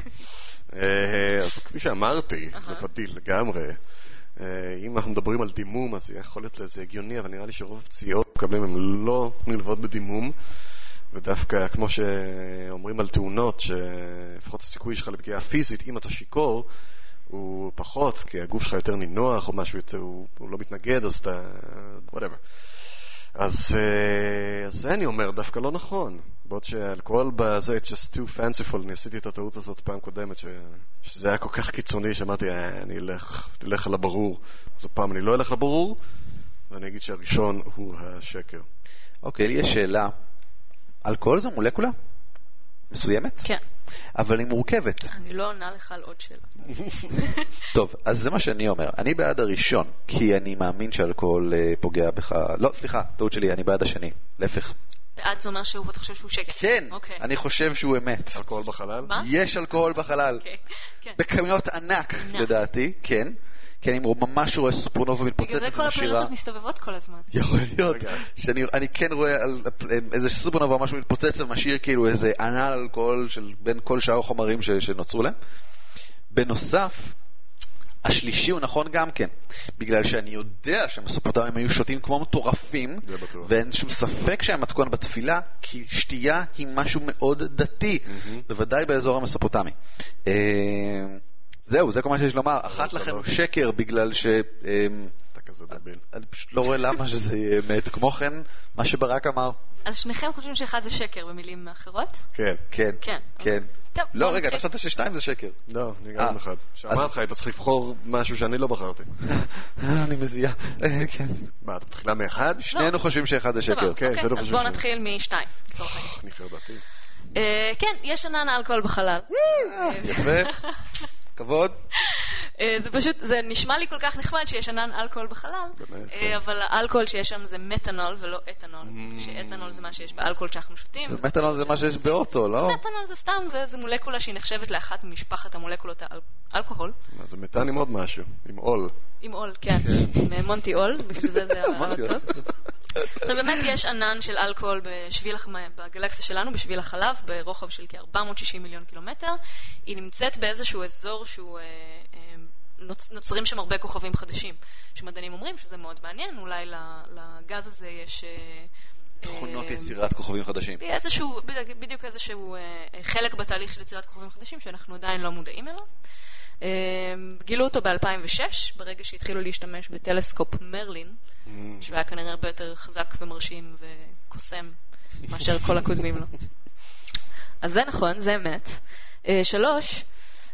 אז כפי שאמרתי, לבדיל לגמרי, אם אנחנו מדברים על דימום, אז יכול להיות לזה הגיוני, אבל נראה לי שרוב הפציעות מקבלים הם לא נלוות בדימום, ודווקא כמו שאומרים על תאונות, שלפחות הסיכוי שלך לפגיעה פיזית, אם אתה שיקור, הוא פחות, כי הגוף שלך יותר נינוח, או משהו יותר, הוא לא מתנגד, אז אתה... whatever. אז זה אני אומר, דווקא לא נכון. בעוד שהאלכוהול בזה, it's just too fanciful, אני עשיתי את הטעות הזאת פעם קודמת, שזה היה כל כך קיצוני, שאמרתי, אני אלך על הברור. אז הפעם אני לא אלך לברור, ואני אגיד שהראשון הוא השקר. אוקיי, לי יש שאלה. אלכוהול זו מולקולה? מסוימת? כן. אבל היא מורכבת. אני לא עונה לך על עוד שאלה. טוב, אז זה מה שאני אומר. אני בעד הראשון, כי אני מאמין שאלכוהול פוגע בך. לא, סליחה, טעות שלי, אני בעד השני. להפך. בעד זה אומר שהוא, אתה חושב שהוא שקר? כן, אני חושב שהוא אמת. אלכוהול בחלל? מה? יש אלכוהול בחלל. בכמויות ענק, לדעתי, כן. כי אני ממש רואה סופרנובה מתפוצצת בגלל זה כל הפלנטות מסתובבות כל הזמן. יכול להיות. שאני כן רואה איזה סופרנובה משהו מתפוצץ ומשאיר כאילו איזה ענן אלכוהול בין כל שאר החומרים שנוצרו להם. בנוסף, השלישי הוא נכון גם כן, בגלל שאני יודע שהמסופוטמים היו שותים כמו מטורפים, ואין שום ספק שהם מתכון בתפילה, כי שתייה היא משהו מאוד דתי, בוודאי באזור המסופוטמי. זהו, זה כל מה שיש לומר. אחת לכם הוא שקר בגלל ש... אתה כזה דביל. אני פשוט לא רואה למה שזה יהיה אמת. כמו כן, מה שברק אמר. אז שניכם חושבים שאחד זה שקר במילים אחרות? כן. לא, רגע, אתה חשבת ששתיים זה שקר. לא, אני גם אחד. שאמרת לך, היית צריך לבחור משהו שאני לא בחרתי. אני מזיע. כן. מה, אתה מתחילה מאחד? שנינו חושבים שאחד זה שקר. אז בואו נתחיל משתיים. אני חרדתי. כן, יש ענן אלכוהול בחלל. יפה. כבוד. זה פשוט, זה נשמע לי כל כך נחמד שיש ענן אלכוהול בחלל, אבל האלכוהול שיש שם זה מתנול ולא אתנול. שאתנול זה מה שיש באלכוהול שאנחנו שותים. ומתנול זה מה שיש באוטו, לא? מתנול זה סתם, זה מולקולה שהיא נחשבת לאחת ממשפחת המולקולות האלכוהול. זה מתן עם עוד משהו, עם אול. עם אול, כן. עם מונטי אול, בשביל זה הרצון. ובאמת יש ענן של אלכוהול בגלקסיה שלנו, בשביל החלב, ברוחב של כ-460 מיליון קילומטר. היא נמצאת באיזשהו אזור שהוא נוצרים שם הרבה כוכבים חדשים, שמדענים אומרים שזה מאוד מעניין, אולי לגז הזה יש... תכונות יצירת כוכבים חדשים. בדיוק איזשהו חלק בתהליך של יצירת כוכבים חדשים, שאנחנו עדיין לא מודעים אליו. גילו אותו ב-2006, ברגע שהתחילו להשתמש בטלסקופ מרלין, שהוא היה כנראה הרבה יותר חזק ומרשים וקוסם מאשר כל הקודמים לו. אז זה נכון, זה אמת. 3,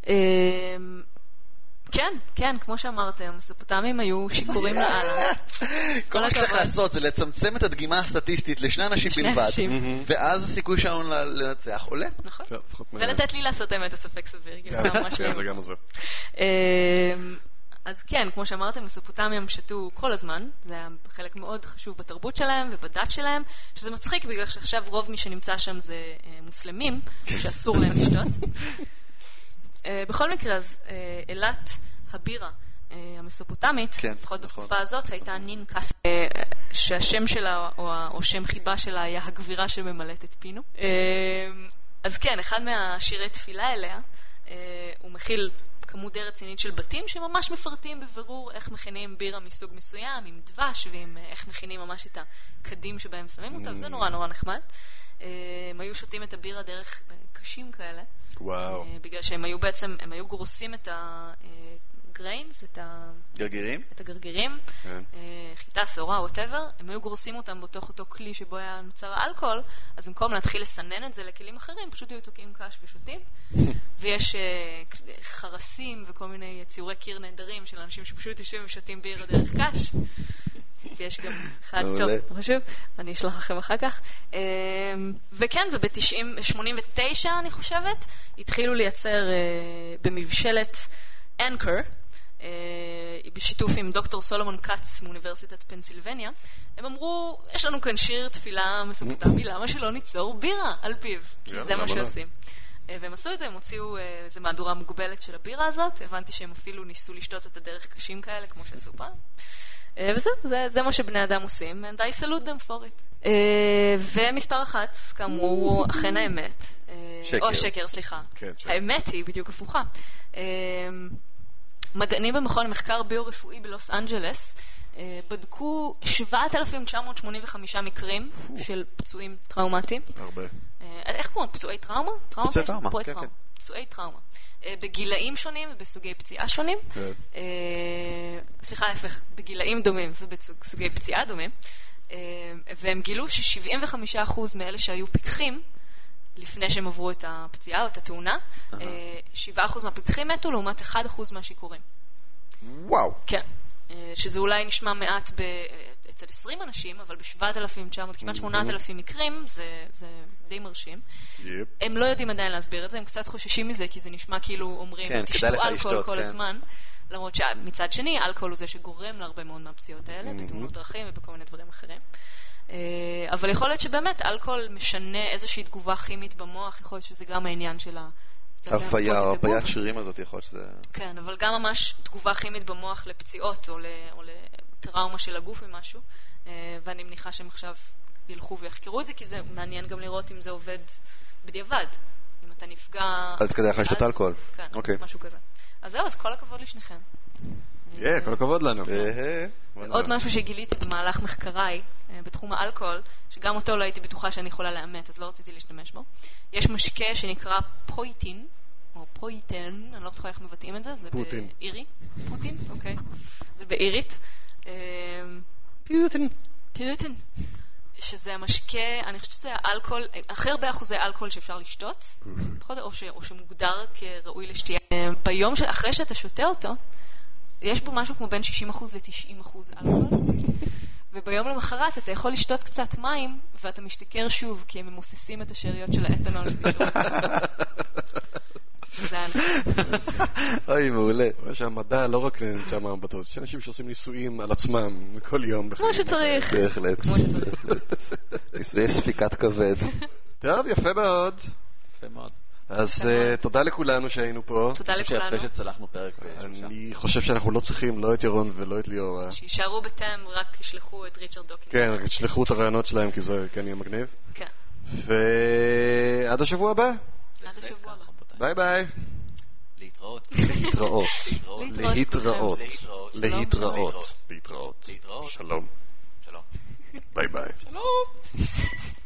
כן, כמו שאמרתם, המסופוטמים היו שיכורים לאללה. כל מה שצריך לעשות זה לצמצם את הדגימה הסטטיסטית לשני אנשים בלבד, ואז הסיכוי שלנו לנצח עולה. נכון. ולתת לי לעשות האמת הספק סביר. זה גם עוזר. אז כן, כמו שאמרתם, מסופוטמים שתו כל הזמן, זה היה חלק מאוד חשוב בתרבות שלהם ובדת שלהם, שזה מצחיק בגלל שעכשיו רוב מי שנמצא שם זה מוסלמים, שאסור להם לשתות. בכל מקרה, אז אלת הבירה המסופוטמית, לפחות בתקופה הזאת, הייתה נין קס, שהשם שלה או שם חיבה שלה היה הגבירה שממלאת את פינו. אז כן, אחד מהשירי תפילה אליה, הוא מכיל כמות די רצינית של בתים שממש מפרטים בבירור איך מכינים בירה מסוג מסוים, עם דבש, ועם איך מכינים ממש את הקדים שבהם שמים אותם. זה נורא נורא נחמד. הם היו שותים את הבירה דרך קשים כאלה. וואו. בגלל שהם היו בעצם, הם היו גורסים את הגריינס, את הגרגירים, חיטה, שעורה, whatever, הם היו גורסים אותם בתוך אותו כלי שבו היה נוצר האלכוהול, אז במקום להתחיל לסנן את זה לכלים אחרים, פשוט היו תוקעים קש ושותים, ויש חרסים וכל מיני ציורי קיר נהדרים של אנשים שפשוט יושבים ושותים בירה דרך קש. יש גם אחד טוב, חשוב, אני אשלח לכם אחר כך. וכן, וב-89 אני חושבת, התחילו לייצר במבשלת אנקר, בשיתוף עם דוקטור סולומון קאץ מאוניברסיטת פנסילבניה. הם אמרו, יש לנו כאן שיר תפילה מסופוטמי, למה שלא ניצור בירה על פיו? כי זה מה שעושים. והם עשו את זה, הם הוציאו איזו מהדורה מוגבלת של הבירה הזאת, הבנתי שהם אפילו ניסו לשתות את הדרך קשים כאלה, כמו שעשו פעם. וזהו, זה מה שבני אדם עושים, and I salute them for it. ומספר 1, כאמור, אכן האמת. או שקר, סליחה. האמת היא בדיוק הפוכה. מדענים במכון המחקר ביו-רפואי בלוס אנג'לס בדקו 7,985 מקרים של פצועים טראומטיים. הרבה. איך קוראים? פצועי טראומה? פצועי טראומה, כן, כן. פצועי טראומה. בגילאים שונים ובסוגי פציעה שונים. סליחה, ההפך, בגילאים דומים ובסוגי פציעה דומים. והם גילו ש75% מאלה שהיו פיקחים, לפני שהם עברו את הפציעה או את התאונה, 7% מהפיקחים מתו לעומת 1% מהשיקורים. וואו. כן. שזה אולי נשמע מעט אצל 20 אנשים, אבל ב-7,900, כמעט 8,000 מקרים, זה די מרשים. הם לא יודעים עדיין להסביר את זה, הם קצת חוששים מזה, כי זה נשמע כאילו אומרים, תשתו אלכוהול כל הזמן, למרות שמצד שני, אלכוהול הוא זה שגורם להרבה מאוד מהפציעות האלה, בתאונות דרכים ובכל מיני דברים אחרים. אבל יכול להיות שבאמת, אלכוהול משנה איזושהי תגובה כימית במוח, יכול להיות שזה גם העניין של הרפיית שירים הזאת, יכול להיות שזה... כן, אבל גם ממש תגובה כימית במוח לפציעות או לטראומה של הגוף ממשהו, ואני מניחה שהם עכשיו ילכו ויחקרו את זה, כי זה מעניין גם לראות אם זה עובד בדיעבד. אם אתה נפגע... אז כדאי לך לשתות אלכוהול. כן, משהו כזה. אז זהו, אז כל הכבוד לשניכם. כל הכבוד לנו. עוד משהו שגיליתי במהלך מחקריי בתחום האלכוהול, שגם אותו לא הייתי בטוחה שאני יכולה לאמת, אז לא רציתי להשתמש בו. יש משקה שנקרא פויטין, או פויטן, אני לא בטוחה איך מבטאים את זה, זה באירי. פוטין, אוקיי. זה באירית. פיוטין. שזה המשקה, אני חושבת שזה האלכוהול, הכי הרבה אחוזי אלכוהול שאפשר לשתות, או שמוגדר כראוי לשתייה. ביום אחרי שאתה שותה אותו, יש בו משהו כמו בין 60% ל-90% אלכוהול, וביום למחרת אתה יכול לשתות קצת מים, ואתה משתכר שוב, כי הם ממוססים את השאריות של האתנול. זה היה אוי, מעולה. שהמדע לא רק נמצא מהמבטות, יש אנשים שעושים ניסויים על עצמם כל יום. כמו שצריך. בהחלט. ניסויי ספיקת כבד. טוב, יפה מאוד. יפה מאוד. אז תודה לכולנו שהיינו פה. תודה לכולנו. שיפה שצלחנו פרק. אני חושב שאנחנו לא צריכים לא את ירון ולא את ליאור. שישארו בתם, רק ישלחו את ריצ'רד דוקינס. כן, רק ישלחו את הרעיונות שלהם, כי זה כן יהיה מגניב. כן. ועד השבוע הבא. עד השבוע הבא. ביי ביי. להתראות. להתראות. שלום. שלום. ביי ביי. שלום.